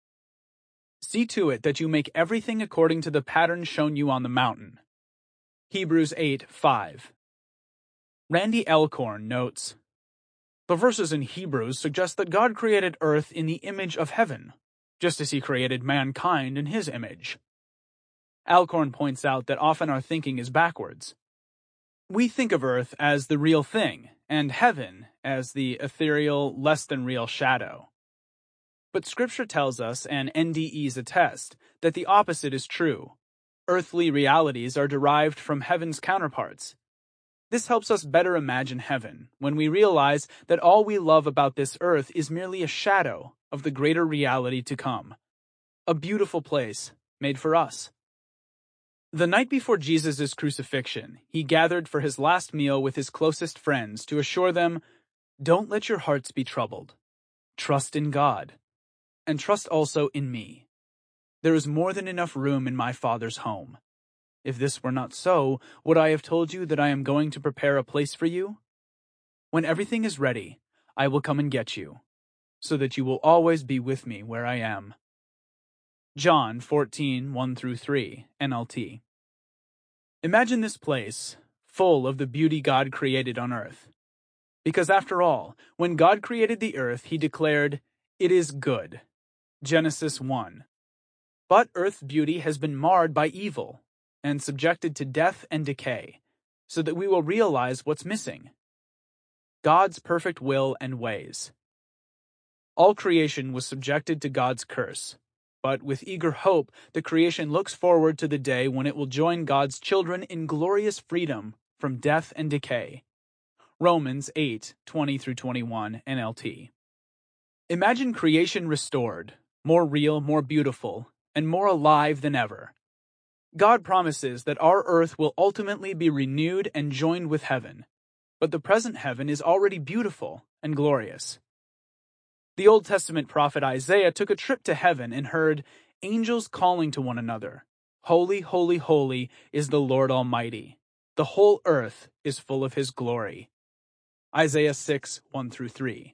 See to it that you make everything according to the pattern shown you on the mountain. Hebrews eight five. Randy Elkhorn notes, the verses in Hebrews suggest that God created earth in the image of heaven, just as he created mankind in his image. Alcorn points out that often our thinking is backwards. We think of Earth as the real thing, and heaven as the ethereal, less-than-real shadow. But Scripture tells us, and N D Es attest, that the opposite is true. Earthly realities are derived from heaven's counterparts. This helps us better imagine heaven, when we realize that all we love about this earth is merely a shadow of the greater reality to come. A beautiful place, made for us. The night before Jesus' crucifixion, he gathered for his last meal with his closest friends to assure them, don't let your hearts be troubled. Trust in God, and trust also in me. There is more than enough room in my Father's home. If this were not so, would I have told you that I am going to prepare a place for you? When everything is ready, I will come and get you, so that you will always be with me where I am. John fourteen one through three, N L T. Imagine this place, full of the beauty God created on earth. Because after all, when God created the earth, he declared, it is good. Genesis one. But earth's beauty has been marred by evil, and subjected to death and decay, so that we will realize what's missing. God's perfect will and ways. All creation was subjected to God's curse, but with eager hope, the creation looks forward to the day when it will join God's children in glorious freedom from death and decay. Romans eight, twenty through twenty-one, N L T. Imagine creation restored, more real, more beautiful, and more alive than ever. God promises that our earth will ultimately be renewed and joined with heaven, but the present heaven is already beautiful and glorious. The Old Testament prophet Isaiah took a trip to heaven and heard angels calling to one another, "Holy, holy, holy is the Lord Almighty. The whole earth is full of His glory." Isaiah six, one through three.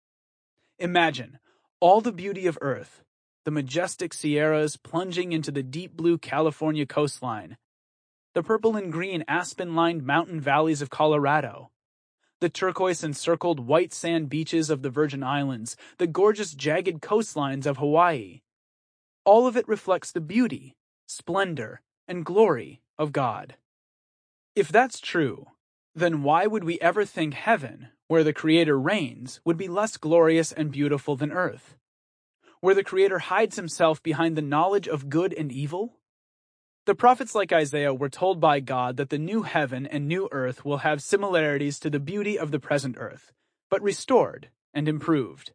Imagine all the beauty of earth, the majestic Sierras plunging into the deep blue California coastline, the purple and green aspen-lined mountain valleys of Colorado, the turquoise-encircled white sand beaches of the Virgin Islands, the gorgeous jagged coastlines of Hawaii. All of it reflects the beauty, splendor, and glory of God. If that's true, then why would we ever think heaven, where the Creator reigns, would be less glorious and beautiful than earth? Where the Creator hides Himself behind the knowledge of good and evil? The prophets like Isaiah were told by God that the new heaven and new earth will have similarities to the beauty of the present earth, but restored and improved.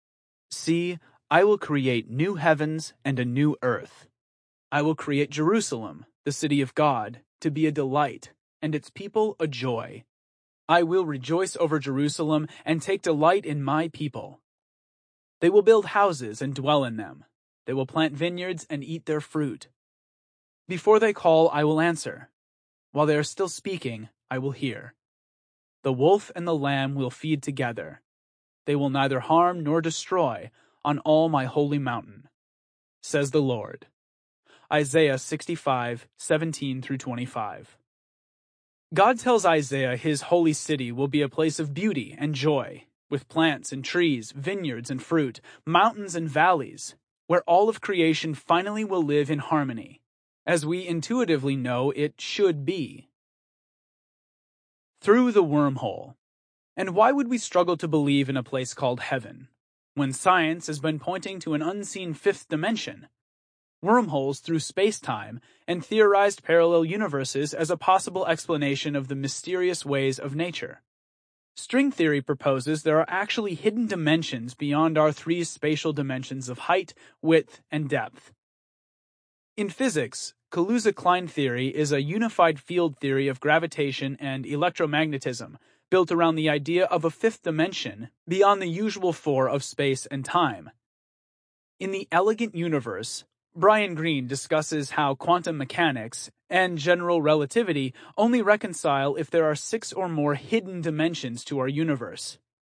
"See, I will create new heavens and a new earth. I will create Jerusalem, the city of God, to be a delight, and its people a joy. I will rejoice over Jerusalem and take delight in my people. They will build houses and dwell in them. They will plant vineyards and eat their fruit. Before they call, I will answer. While they are still speaking, I will hear. The wolf and the lamb will feed together. They will neither harm nor destroy on all my holy mountain, says the Lord." Isaiah sixty-five, seventeen through twenty-five. God tells Isaiah his holy city will be a place of beauty and joy, with plants and trees, vineyards and fruit, mountains and valleys, where all of creation finally will live in harmony, as we intuitively know it should be. Through the wormhole. And why would we struggle to believe in a place called heaven, when science has been pointing to an unseen fifth dimension, wormholes through space-time, and theorized parallel universes as a possible explanation of the mysterious ways of nature? String theory proposes there are actually hidden dimensions beyond our three spatial dimensions of height, width, and depth. In physics, Kaluza-Klein theory is a unified field theory of gravitation and electromagnetism, built around the idea of a fifth dimension beyond the usual four of space and time. In The Elegant Universe, Brian Greene discusses how quantum mechanics and general relativity only reconcile if there are six or more hidden dimensions to our universe.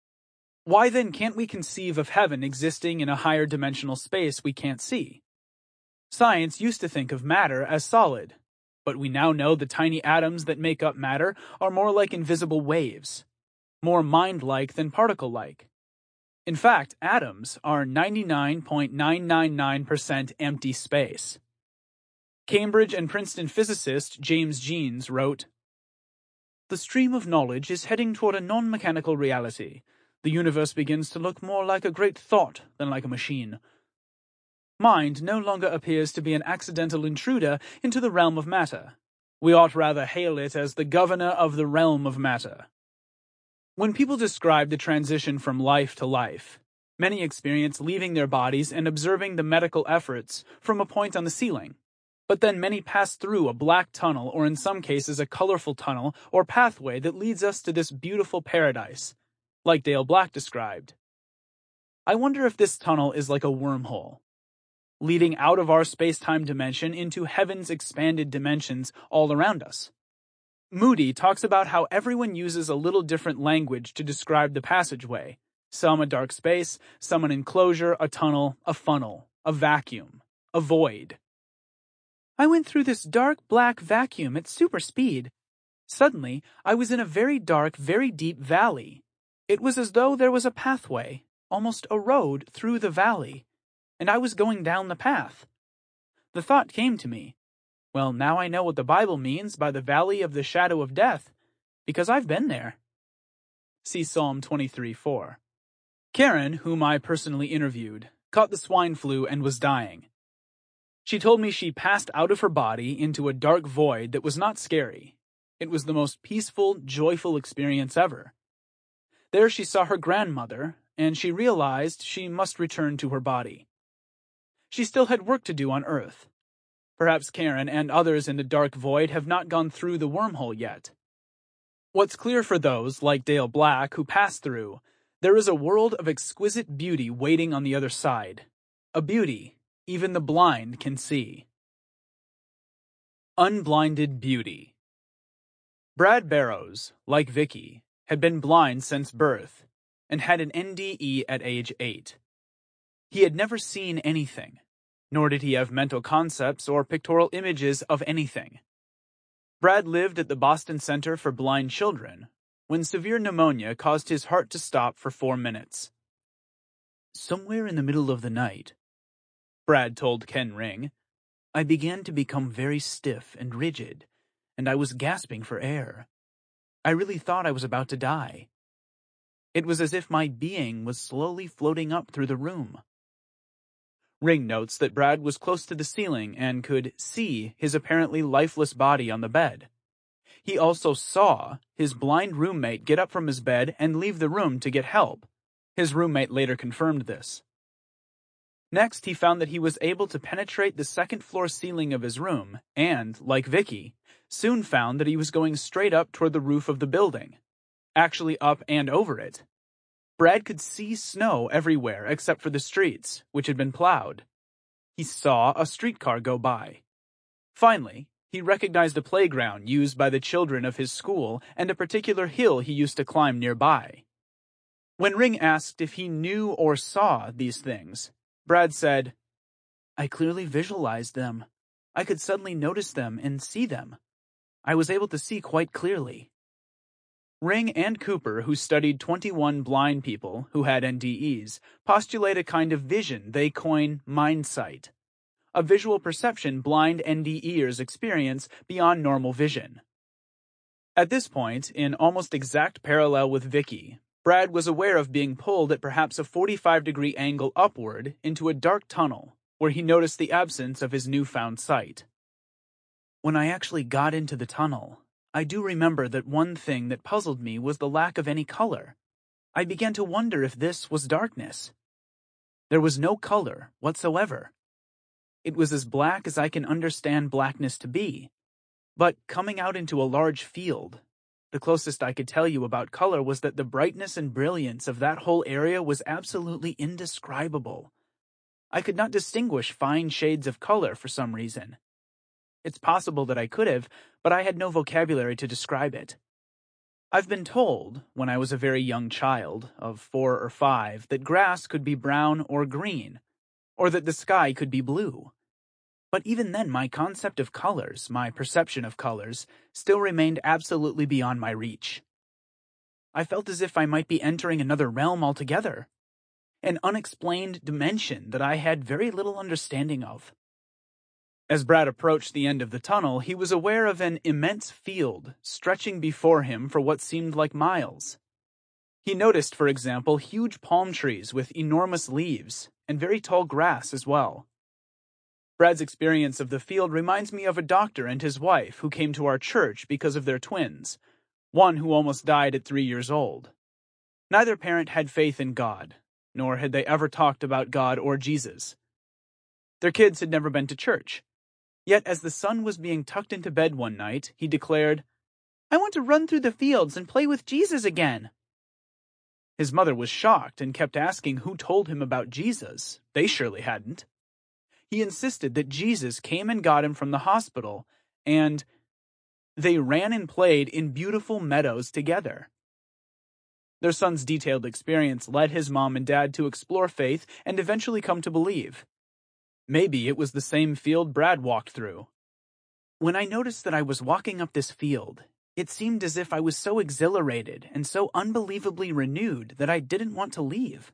Why then can't we conceive of heaven existing in a higher dimensional space we can't see? Science used to think of matter as solid, but we now know the tiny atoms that make up matter are more like invisible waves, more mind-like than particle-like. In fact, atoms are ninety-nine point nine nine nine percent empty space. Cambridge and Princeton physicist James Jeans wrote, "The stream of knowledge is heading toward a non-mechanical reality. The universe begins to look more like a great thought than like a machine. Mind no longer appears to be an accidental intruder into the realm of matter. We ought rather hail it as the governor of the realm of matter." When people describe the transition from life to life, many experience leaving their bodies and observing the medical efforts from a point on the ceiling. But then many pass through a black tunnel, or in some cases a colorful tunnel or pathway that leads us to this beautiful paradise, like Dale Black described. I wonder if this tunnel is like a wormhole, leading out of our space-time dimension into heaven's expanded dimensions all around us. Moody talks about how everyone uses a little different language to describe the passageway, some a dark space, some an enclosure, a tunnel, a funnel, a vacuum, a void. I went through this dark black vacuum at super speed. Suddenly, I was in a very dark, very deep valley. It was as though there was a pathway, almost a road, through the valley, and I was going down the path. The thought came to me, well, now I know what the Bible means by the valley of the shadow of death, because I've been there. See Psalm twenty-three four. Karen, whom I personally interviewed, caught the swine flu and was dying. She told me she passed out of her body into a dark void that was not scary. It was the most peaceful, joyful experience ever. There she saw her grandmother, and she realized she must return to her body. She still had work to do on Earth. Perhaps Karen and others in the dark void have not gone through the wormhole yet. What's clear for those, like Dale Black, who passed through, there is a world of exquisite beauty waiting on the other side. A beauty even the blind can see. Unblinded beauty. Brad Barrows, like Vicky, had been blind since birth and had an N D E at age eight. He had never seen anything, nor did he have mental concepts or pictorial images of anything. Brad lived at the Boston Center for Blind Children when severe pneumonia caused his heart to stop for four minutes. Somewhere in the middle of the night, Brad told Ken Ring, I began to become very stiff and rigid, and I was gasping for air. I really thought I was about to die. It was as if my being was slowly floating up through the room. Ring notes that Brad was close to the ceiling and could see his apparently lifeless body on the bed. He also saw his blind roommate get up from his bed and leave the room to get help. His roommate later confirmed this. Next, he found that he was able to penetrate the second-floor ceiling of his room and, like Vicky, soon found that he was going straight up toward the roof of the building, actually up and over it. Brad could see snow everywhere except for the streets, which had been plowed. He saw a streetcar go by. Finally, he recognized a playground used by the children of his school and a particular hill he used to climb nearby. When Ring asked if he knew or saw these things, Brad said, I clearly visualized them. I could suddenly notice them and see them. I was able to see quite clearly. Ring and Cooper, who studied twenty-one blind people who had N D Es, postulate a kind of vision they coin mind sight, a visual perception blind N D Ers experience beyond normal vision. At this point, in almost exact parallel with Vicky, Brad was aware of being pulled at perhaps a forty-five degree angle upward into a dark tunnel, where he noticed the absence of his newfound sight. When I actually got into the tunnel, I do remember that one thing that puzzled me was the lack of any color. I began to wonder if this was darkness. There was no color whatsoever. It was as black as I can understand blackness to be, but coming out into a large field, the closest I could tell you about color was that the brightness and brilliance of that whole area was absolutely indescribable. I could not distinguish fine shades of color for some reason. It's possible that I could have, but I had no vocabulary to describe it. I've been told, when I was a very young child, of four or five, that grass could be brown or green, or that the sky could be blue. But even then, my concept of colors, my perception of colors, still remained absolutely beyond my reach. I felt as if I might be entering another realm altogether, an unexplained dimension that I had very little understanding of. As Brad approached the end of the tunnel, he was aware of an immense field stretching before him for what seemed like miles. He noticed, for example, huge palm trees with enormous leaves, and very tall grass as well. Brad's experience of the field reminds me of a doctor and his wife who came to our church because of their twins, one who almost died at three years old. Neither parent had faith in God, nor had they ever talked about God or Jesus. Their kids had never been to church. Yet as the son was being tucked into bed one night, he declared, I want to run through the fields and play with Jesus again. His mother was shocked and kept asking who told him about Jesus. They surely hadn't. He insisted that Jesus came and got him from the hospital, and they ran and played in beautiful meadows together. Their son's detailed experience led his mom and dad to explore faith and eventually come to believe. Maybe it was the same field Brad walked through. When I noticed that I was walking up this field, it seemed as if I was so exhilarated and so unbelievably renewed that I didn't want to leave.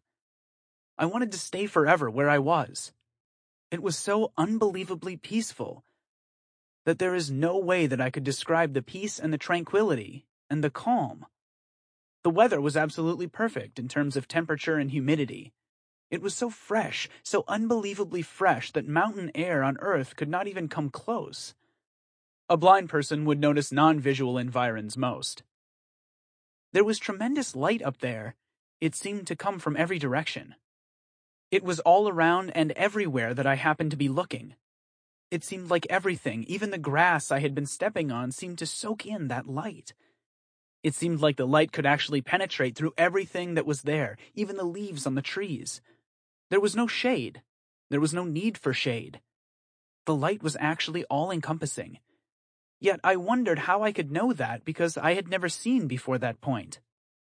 I wanted to stay forever where I was. It was so unbelievably peaceful that there is no way that I could describe the peace and the tranquility and the calm The weather was absolutely perfect in terms of temperature and humidity. It was so fresh, so unbelievably fresh that mountain air on Earth could not even come close. A blind person would notice non-visual environs most. There was tremendous light up there. It seemed to come from every direction. It was all around and everywhere that I happened to be looking. It seemed like everything, even the grass I had been stepping on, seemed to soak in that light. It seemed like the light could actually penetrate through everything that was there, even the leaves on the trees. There was no shade. There was no need for shade. The light was actually all-encompassing. Yet I wondered how I could know that because I had never seen before that point.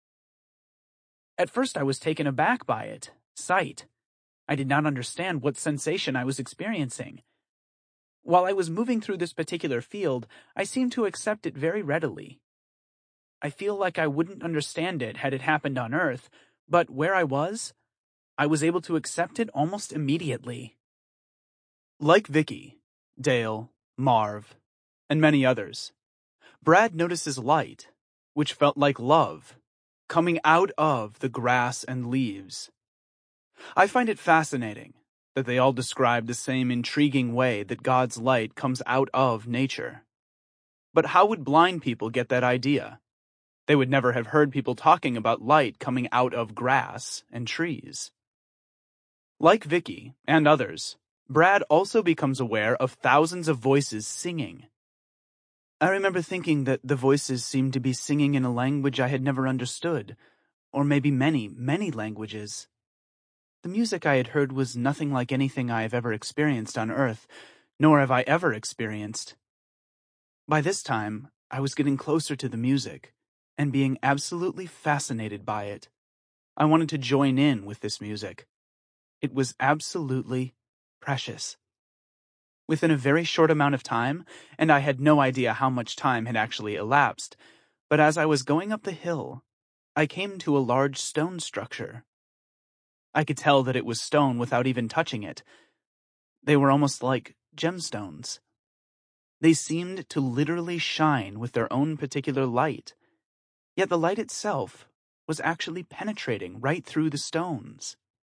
At first I was taken aback by it, sight. I did not understand what sensation I was experiencing. While I was moving through this particular field, I seemed to accept it very readily. I feel like I wouldn't understand it had it happened on Earth, but where I was, I was able to accept it almost immediately. Like Vicky, Dale, Marv, and many others, Brad notices light, which felt like love, coming out of the grass and leaves. I find it fascinating that they all describe the same intriguing way that God's light comes out of nature. But how would blind people get that idea? They would never have heard people talking about light coming out of grass and trees. Like Vicky and others, Brad also becomes aware of thousands of voices singing. I remember thinking that the voices seemed to be singing in a language I had never understood, or maybe many, many languages. The music I had heard was nothing like anything I have ever experienced on Earth, nor have I ever experienced. By this time, I was getting closer to the music, and being absolutely fascinated by it. I wanted to join in with this music. It was absolutely precious. Within a very short amount of time, and I had no idea how much time had actually elapsed, but as I was going up the hill, I came to a large stone structure. I could tell that it was stone without even touching it. They were almost like gemstones. They seemed to literally shine with their own particular light, yet the light itself was actually penetrating right through the stones.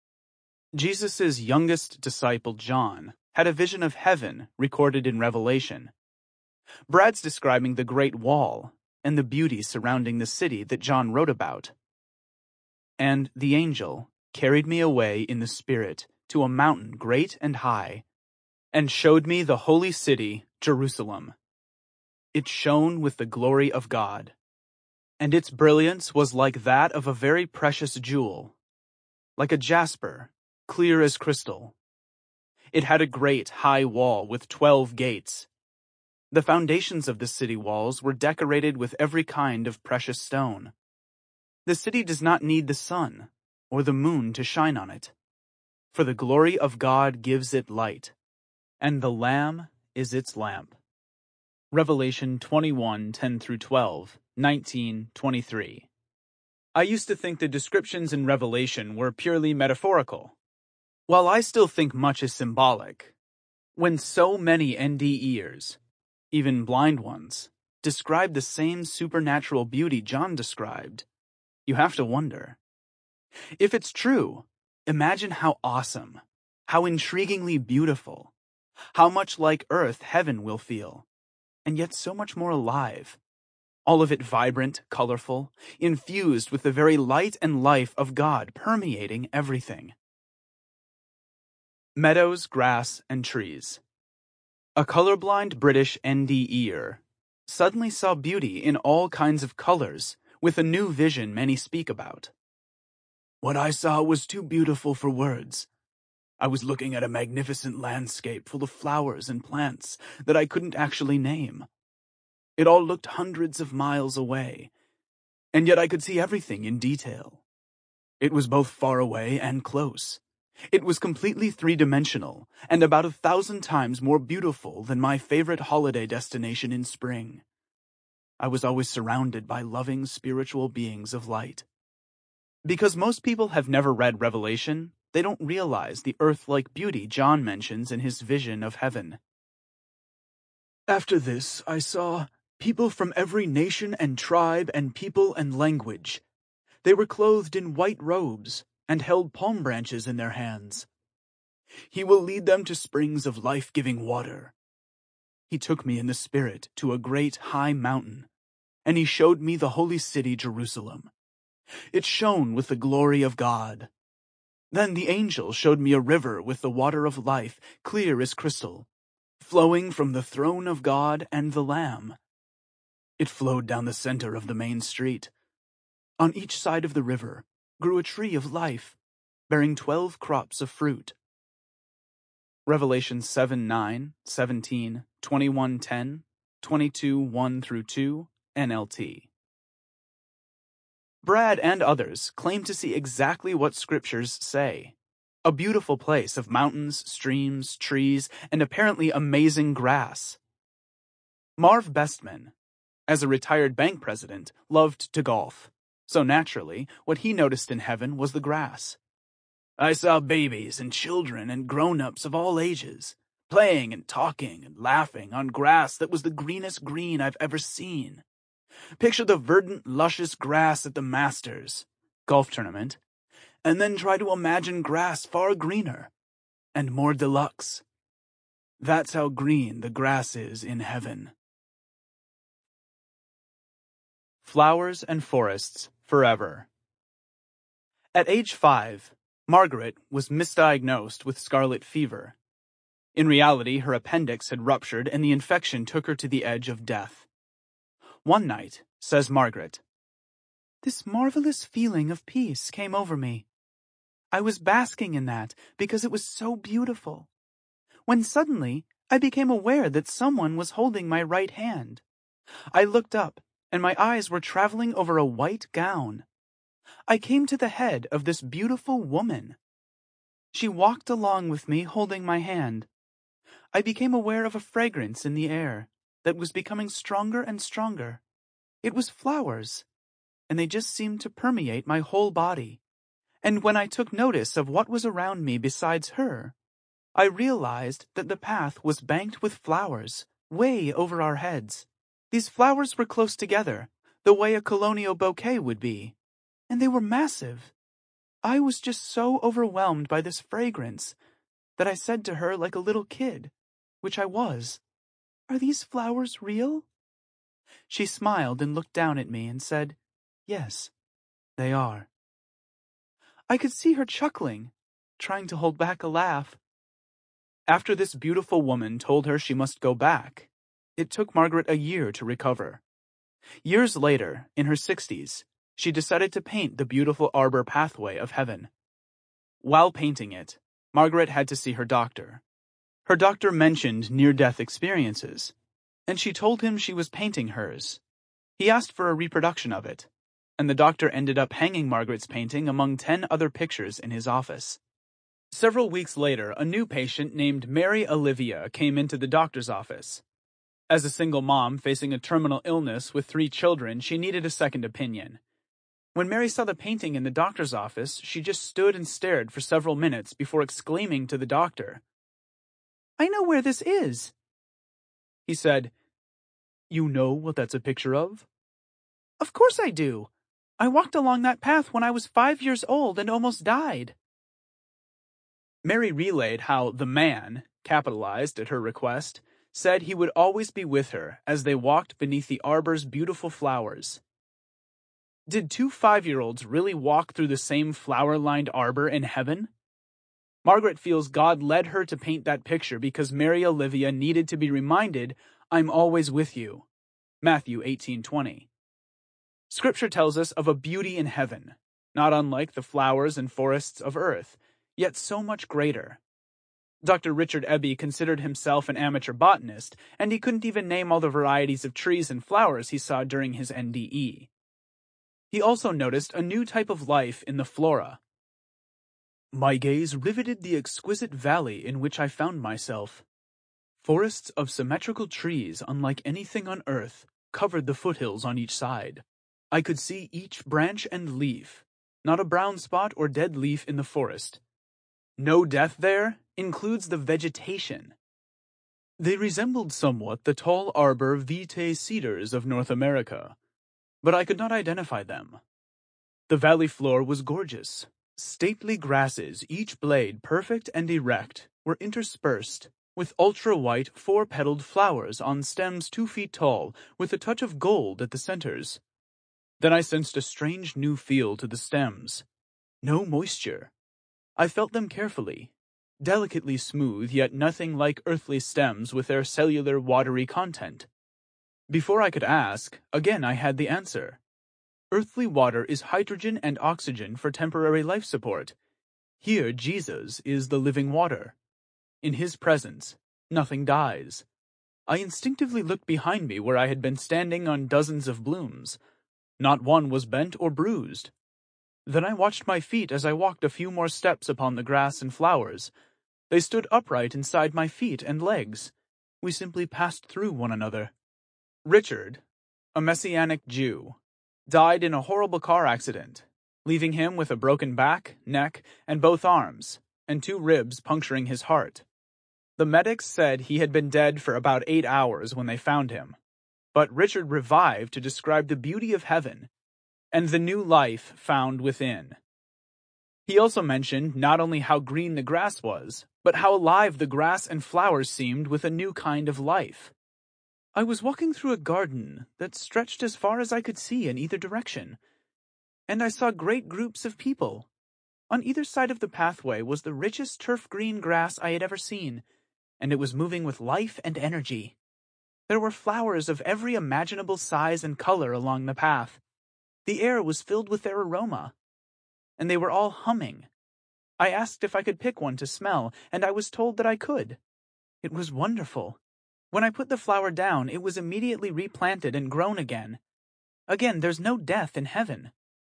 Jesus' youngest disciple, John, had a vision of heaven recorded in Revelation. Brad's describing the Great Wall and the beauty surrounding the city that John wrote about. And the angel carried me away in the Spirit to a mountain great and high, and showed me the holy city, Jerusalem. It shone with the glory of God, and its brilliance was like that of a very precious jewel, like a jasper, clear as crystal. It had a great high wall with twelve gates. The foundations of the city walls were decorated with every kind of precious stone. The city does not need the sun or the moon to shine on it, for the glory of God gives it light, and the Lamb is its lamp. Revelation twenty-one, ten through twelve, nineteen, twenty-three. I used to think the descriptions in Revelation were purely metaphorical. While I still think much is symbolic, when so many N D Ers, even blind ones, describe the same supernatural beauty John described, you have to wonder. If it's true, imagine how awesome, how intriguingly beautiful, how much like Earth heaven will feel, and yet so much more alive. All of it vibrant, colorful, infused with the very light and life of God permeating everything. Meadows, grass, and trees. A colorblind British N D Er suddenly saw beauty in all kinds of colors with a new vision many speak about. What I saw was too beautiful for words. I was looking at a magnificent landscape full of flowers and plants that I couldn't actually name. It all looked hundreds of miles away, and yet I could see everything in detail. It was both far away and close. It was completely three-dimensional and about a thousand times more beautiful than my favorite holiday destination in spring. I was always surrounded by loving spiritual beings of light. Because most people have never read Revelation, they don't realize the earth-like beauty John mentions in his vision of heaven. After this, I saw people from every nation and tribe and people and language, They were clothed in white robes and held palm branches in their hands. He will lead them to springs of life-giving water. He took me in the spirit to a great high mountain, and he showed me the holy city Jerusalem. It shone with the glory of God. Then the angel showed me a river with the water of life, clear as crystal, flowing from the throne of God and the Lamb. It flowed down the center of the main street. On each side of the river grew a tree of life, bearing twelve crops of fruit. Revelation seven nine, seventeen, twenty-one ten, twenty-two one through two, N L T. Brad and others claim to see exactly what scriptures say. A beautiful place of mountains, streams, trees, and apparently amazing grass. Marv Bestman, as a retired bank president, loved to golf. So naturally, what he noticed in heaven was the grass. I saw babies and children and grown-ups of all ages, playing and talking and laughing on grass that was the greenest green I've ever seen. Picture the verdant, luscious grass at the Masters golf tournament, and then try to imagine grass far greener and more deluxe. That's how green the grass is in heaven. Flowers and forests forever. At age five, Margaret was misdiagnosed with scarlet fever. In reality, her appendix had ruptured and the infection took her to the edge of death. One night, says Margaret, this marvelous feeling of peace came over me. I was basking in that because it was so beautiful, when suddenly I became aware that someone was holding my right hand. I looked up, and my eyes were traveling over a white gown. I came to the head of this beautiful woman. She walked along with me holding my hand. I became aware of a fragrance in the air that was becoming stronger and stronger. It was flowers, and they just seemed to permeate my whole body. And when I took notice of what was around me besides her, I realized that the path was banked with flowers, way over our heads. These flowers were close together, the way a colonial bouquet would be, and they were massive. I was just so overwhelmed by this fragrance that I said to her like a little kid, which I was, "Are these flowers real?" She smiled and looked down at me and said, "Yes, they are." I could see her chuckling, trying to hold back a laugh. After this beautiful woman told her she must go back, it took Margaret a year to recover. Years later, in her sixties, she decided to paint the beautiful arbor pathway of heaven. While painting it, Margaret had to see her doctor. Her doctor mentioned near-death experiences, and she told him she was painting hers. He asked for a reproduction of it, and the doctor ended up hanging Margaret's painting among ten other pictures in his office. Several weeks later, a new patient named Mary Olivia came into the doctor's office. As a single mom facing a terminal illness with three children, she needed a second opinion. When Mary saw the painting in the doctor's office, she just stood and stared for several minutes before exclaiming to the doctor, "I know where this is." He said, "You know what that's a picture of?" "Of course I do. I walked along that path when I was five years old and almost died." Mary relayed how the man, capitalized at her request, said he would always be with her as they walked beneath the arbor's beautiful flowers. Did two five-year-olds really walk through the same flower-lined arbor in heaven? Margaret feels God led her to paint that picture because Mary Olivia needed to be reminded, "I'm always with you." Matthew eighteen twenty. Scripture tells us of a beauty in heaven, not unlike the flowers and forests of earth, yet so much greater. Doctor Richard Eby considered himself an amateur botanist, and he couldn't even name all the varieties of trees and flowers he saw during his N D E. He also noticed a new type of life in the flora. "My gaze riveted the exquisite valley in which I found myself. Forests of symmetrical trees unlike anything on earth covered the foothills on each side. I could see each branch and leaf, not a brown spot or dead leaf in the forest. No death there includes the vegetation. They resembled somewhat the tall arbor vitae cedars of North America, but I could not identify them. The valley floor was gorgeous. Stately grasses, each blade perfect and erect, were interspersed with ultra-white four-petaled flowers on stems two feet tall, with a touch of gold at the centers. Then I sensed a strange new feel to the stems. No moisture. I felt them carefully. Delicately smooth, yet nothing like earthly stems with their cellular watery content. Before I could ask, again I had the answer. Earthly water is hydrogen and oxygen for temporary life support. Here Jesus is the living water. In his presence, nothing dies. I instinctively looked behind me where I had been standing on dozens of blooms. Not one was bent or bruised. Then I watched my feet as I walked a few more steps upon the grass and flowers. They stood upright inside my feet and legs. We simply passed through one another. Richard, a Messianic Jew, died in a horrible car accident, leaving him with a broken back, neck, and both arms, and two ribs puncturing his heart. The medics said he had been dead for about eight hours when they found him, but Richard revived to describe the beauty of heaven and the new life found within. He also mentioned not only how green the grass was, but how alive the grass and flowers seemed with a new kind of life. I was walking through a garden that stretched as far as I could see in either direction, and I saw great groups of people. On either side of the pathway was the richest turf-green grass I had ever seen, and it was moving with life and energy. There were flowers of every imaginable size and color along the path. The air was filled with their aroma, and they were all humming. I asked if I could pick one to smell, and I was told that I could. It was wonderful. When I put the flower down, it was immediately replanted and grown again. Again, there's no death in heaven.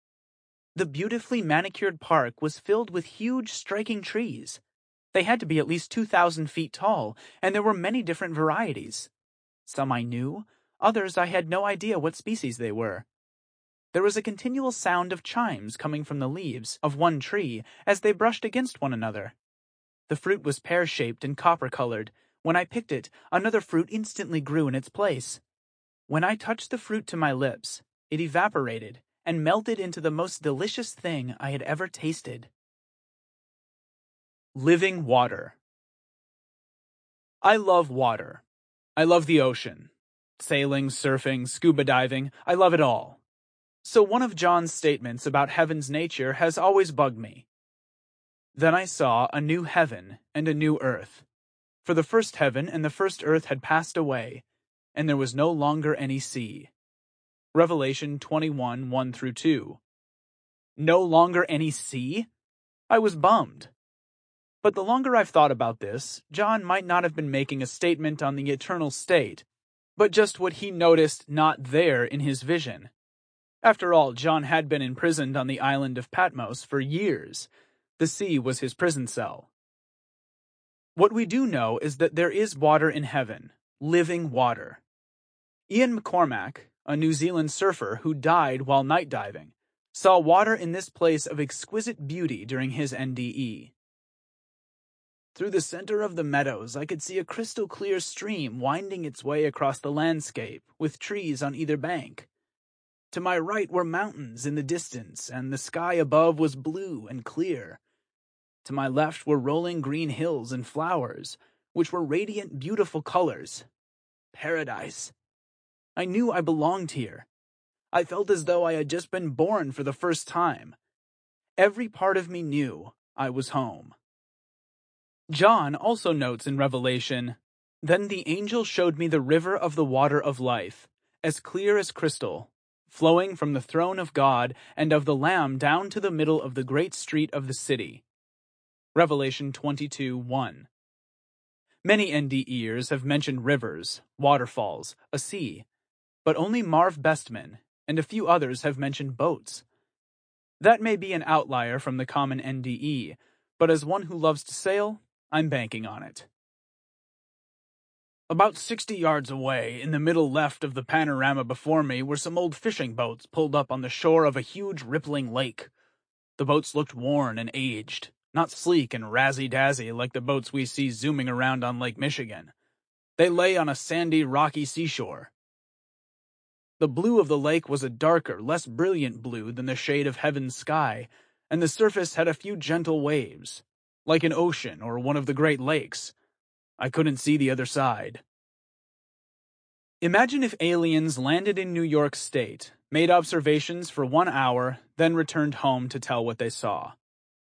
The beautifully manicured park was filled with huge, striking trees. They had to be at least two thousand feet tall, and there were many different varieties. Some I knew, others I had no idea what species they were. There was a continual sound of chimes coming from the leaves of one tree as they brushed against one another. The fruit was pear-shaped and copper-colored. When I picked it, another fruit instantly grew in its place. When I touched the fruit to my lips, it evaporated and melted into the most delicious thing I had ever tasted. Living water. I love water. I love the ocean. Sailing, surfing, scuba diving, I love it all. So one of John's statements about heaven's nature has always bugged me. Then I saw a new heaven and a new earth. For the first heaven and the first earth had passed away, and there was no longer any sea. Revelation twenty-one, one through two. No longer any sea? I was bummed. But the longer I've thought about this, John might not have been making a statement on the eternal state, but just what he noticed not there in his vision. After all, John had been imprisoned on the island of Patmos for years. The sea was his prison cell. What we do know is that there is water in heaven, living water. Ian McCormack, a New Zealand surfer who died while night diving, saw water in this place of exquisite beauty during his N D E. Through the center of the meadows, I could see a crystal-clear stream winding its way across the landscape, with trees on either bank. To my right were mountains in the distance, and the sky above was blue and clear. To my left were rolling green hills and flowers, which were radiant, beautiful colors. Paradise. I knew I belonged here. I felt as though I had just been born for the first time. Every part of me knew I was home. John also notes in Revelation, "Then the angel showed me the river of the water of life, as clear as crystal, flowing from the throne of God and of the Lamb down to the middle of the great street of the city." Revelation twenty-two, one. Many N D E'ers have mentioned rivers, waterfalls, a sea, but only Marv Bestman and a few others have mentioned boats. That may be an outlier from the common N D E, but as one who loves to sail, I'm banking on it. About sixty yards away, in the middle left of the panorama before me, were some old fishing boats pulled up on the shore of a huge rippling lake. The boats looked worn and aged, not sleek and razzy-dazzy like the boats we see zooming around on Lake Michigan. They lay on a sandy, rocky seashore. The blue of the lake was a darker, less brilliant blue than the shade of heaven's sky, and the surface had a few gentle waves, like an ocean or one of the Great Lakes. I couldn't see the other side. Imagine if aliens landed in New York State, made observations for one hour, then returned home to tell what they saw.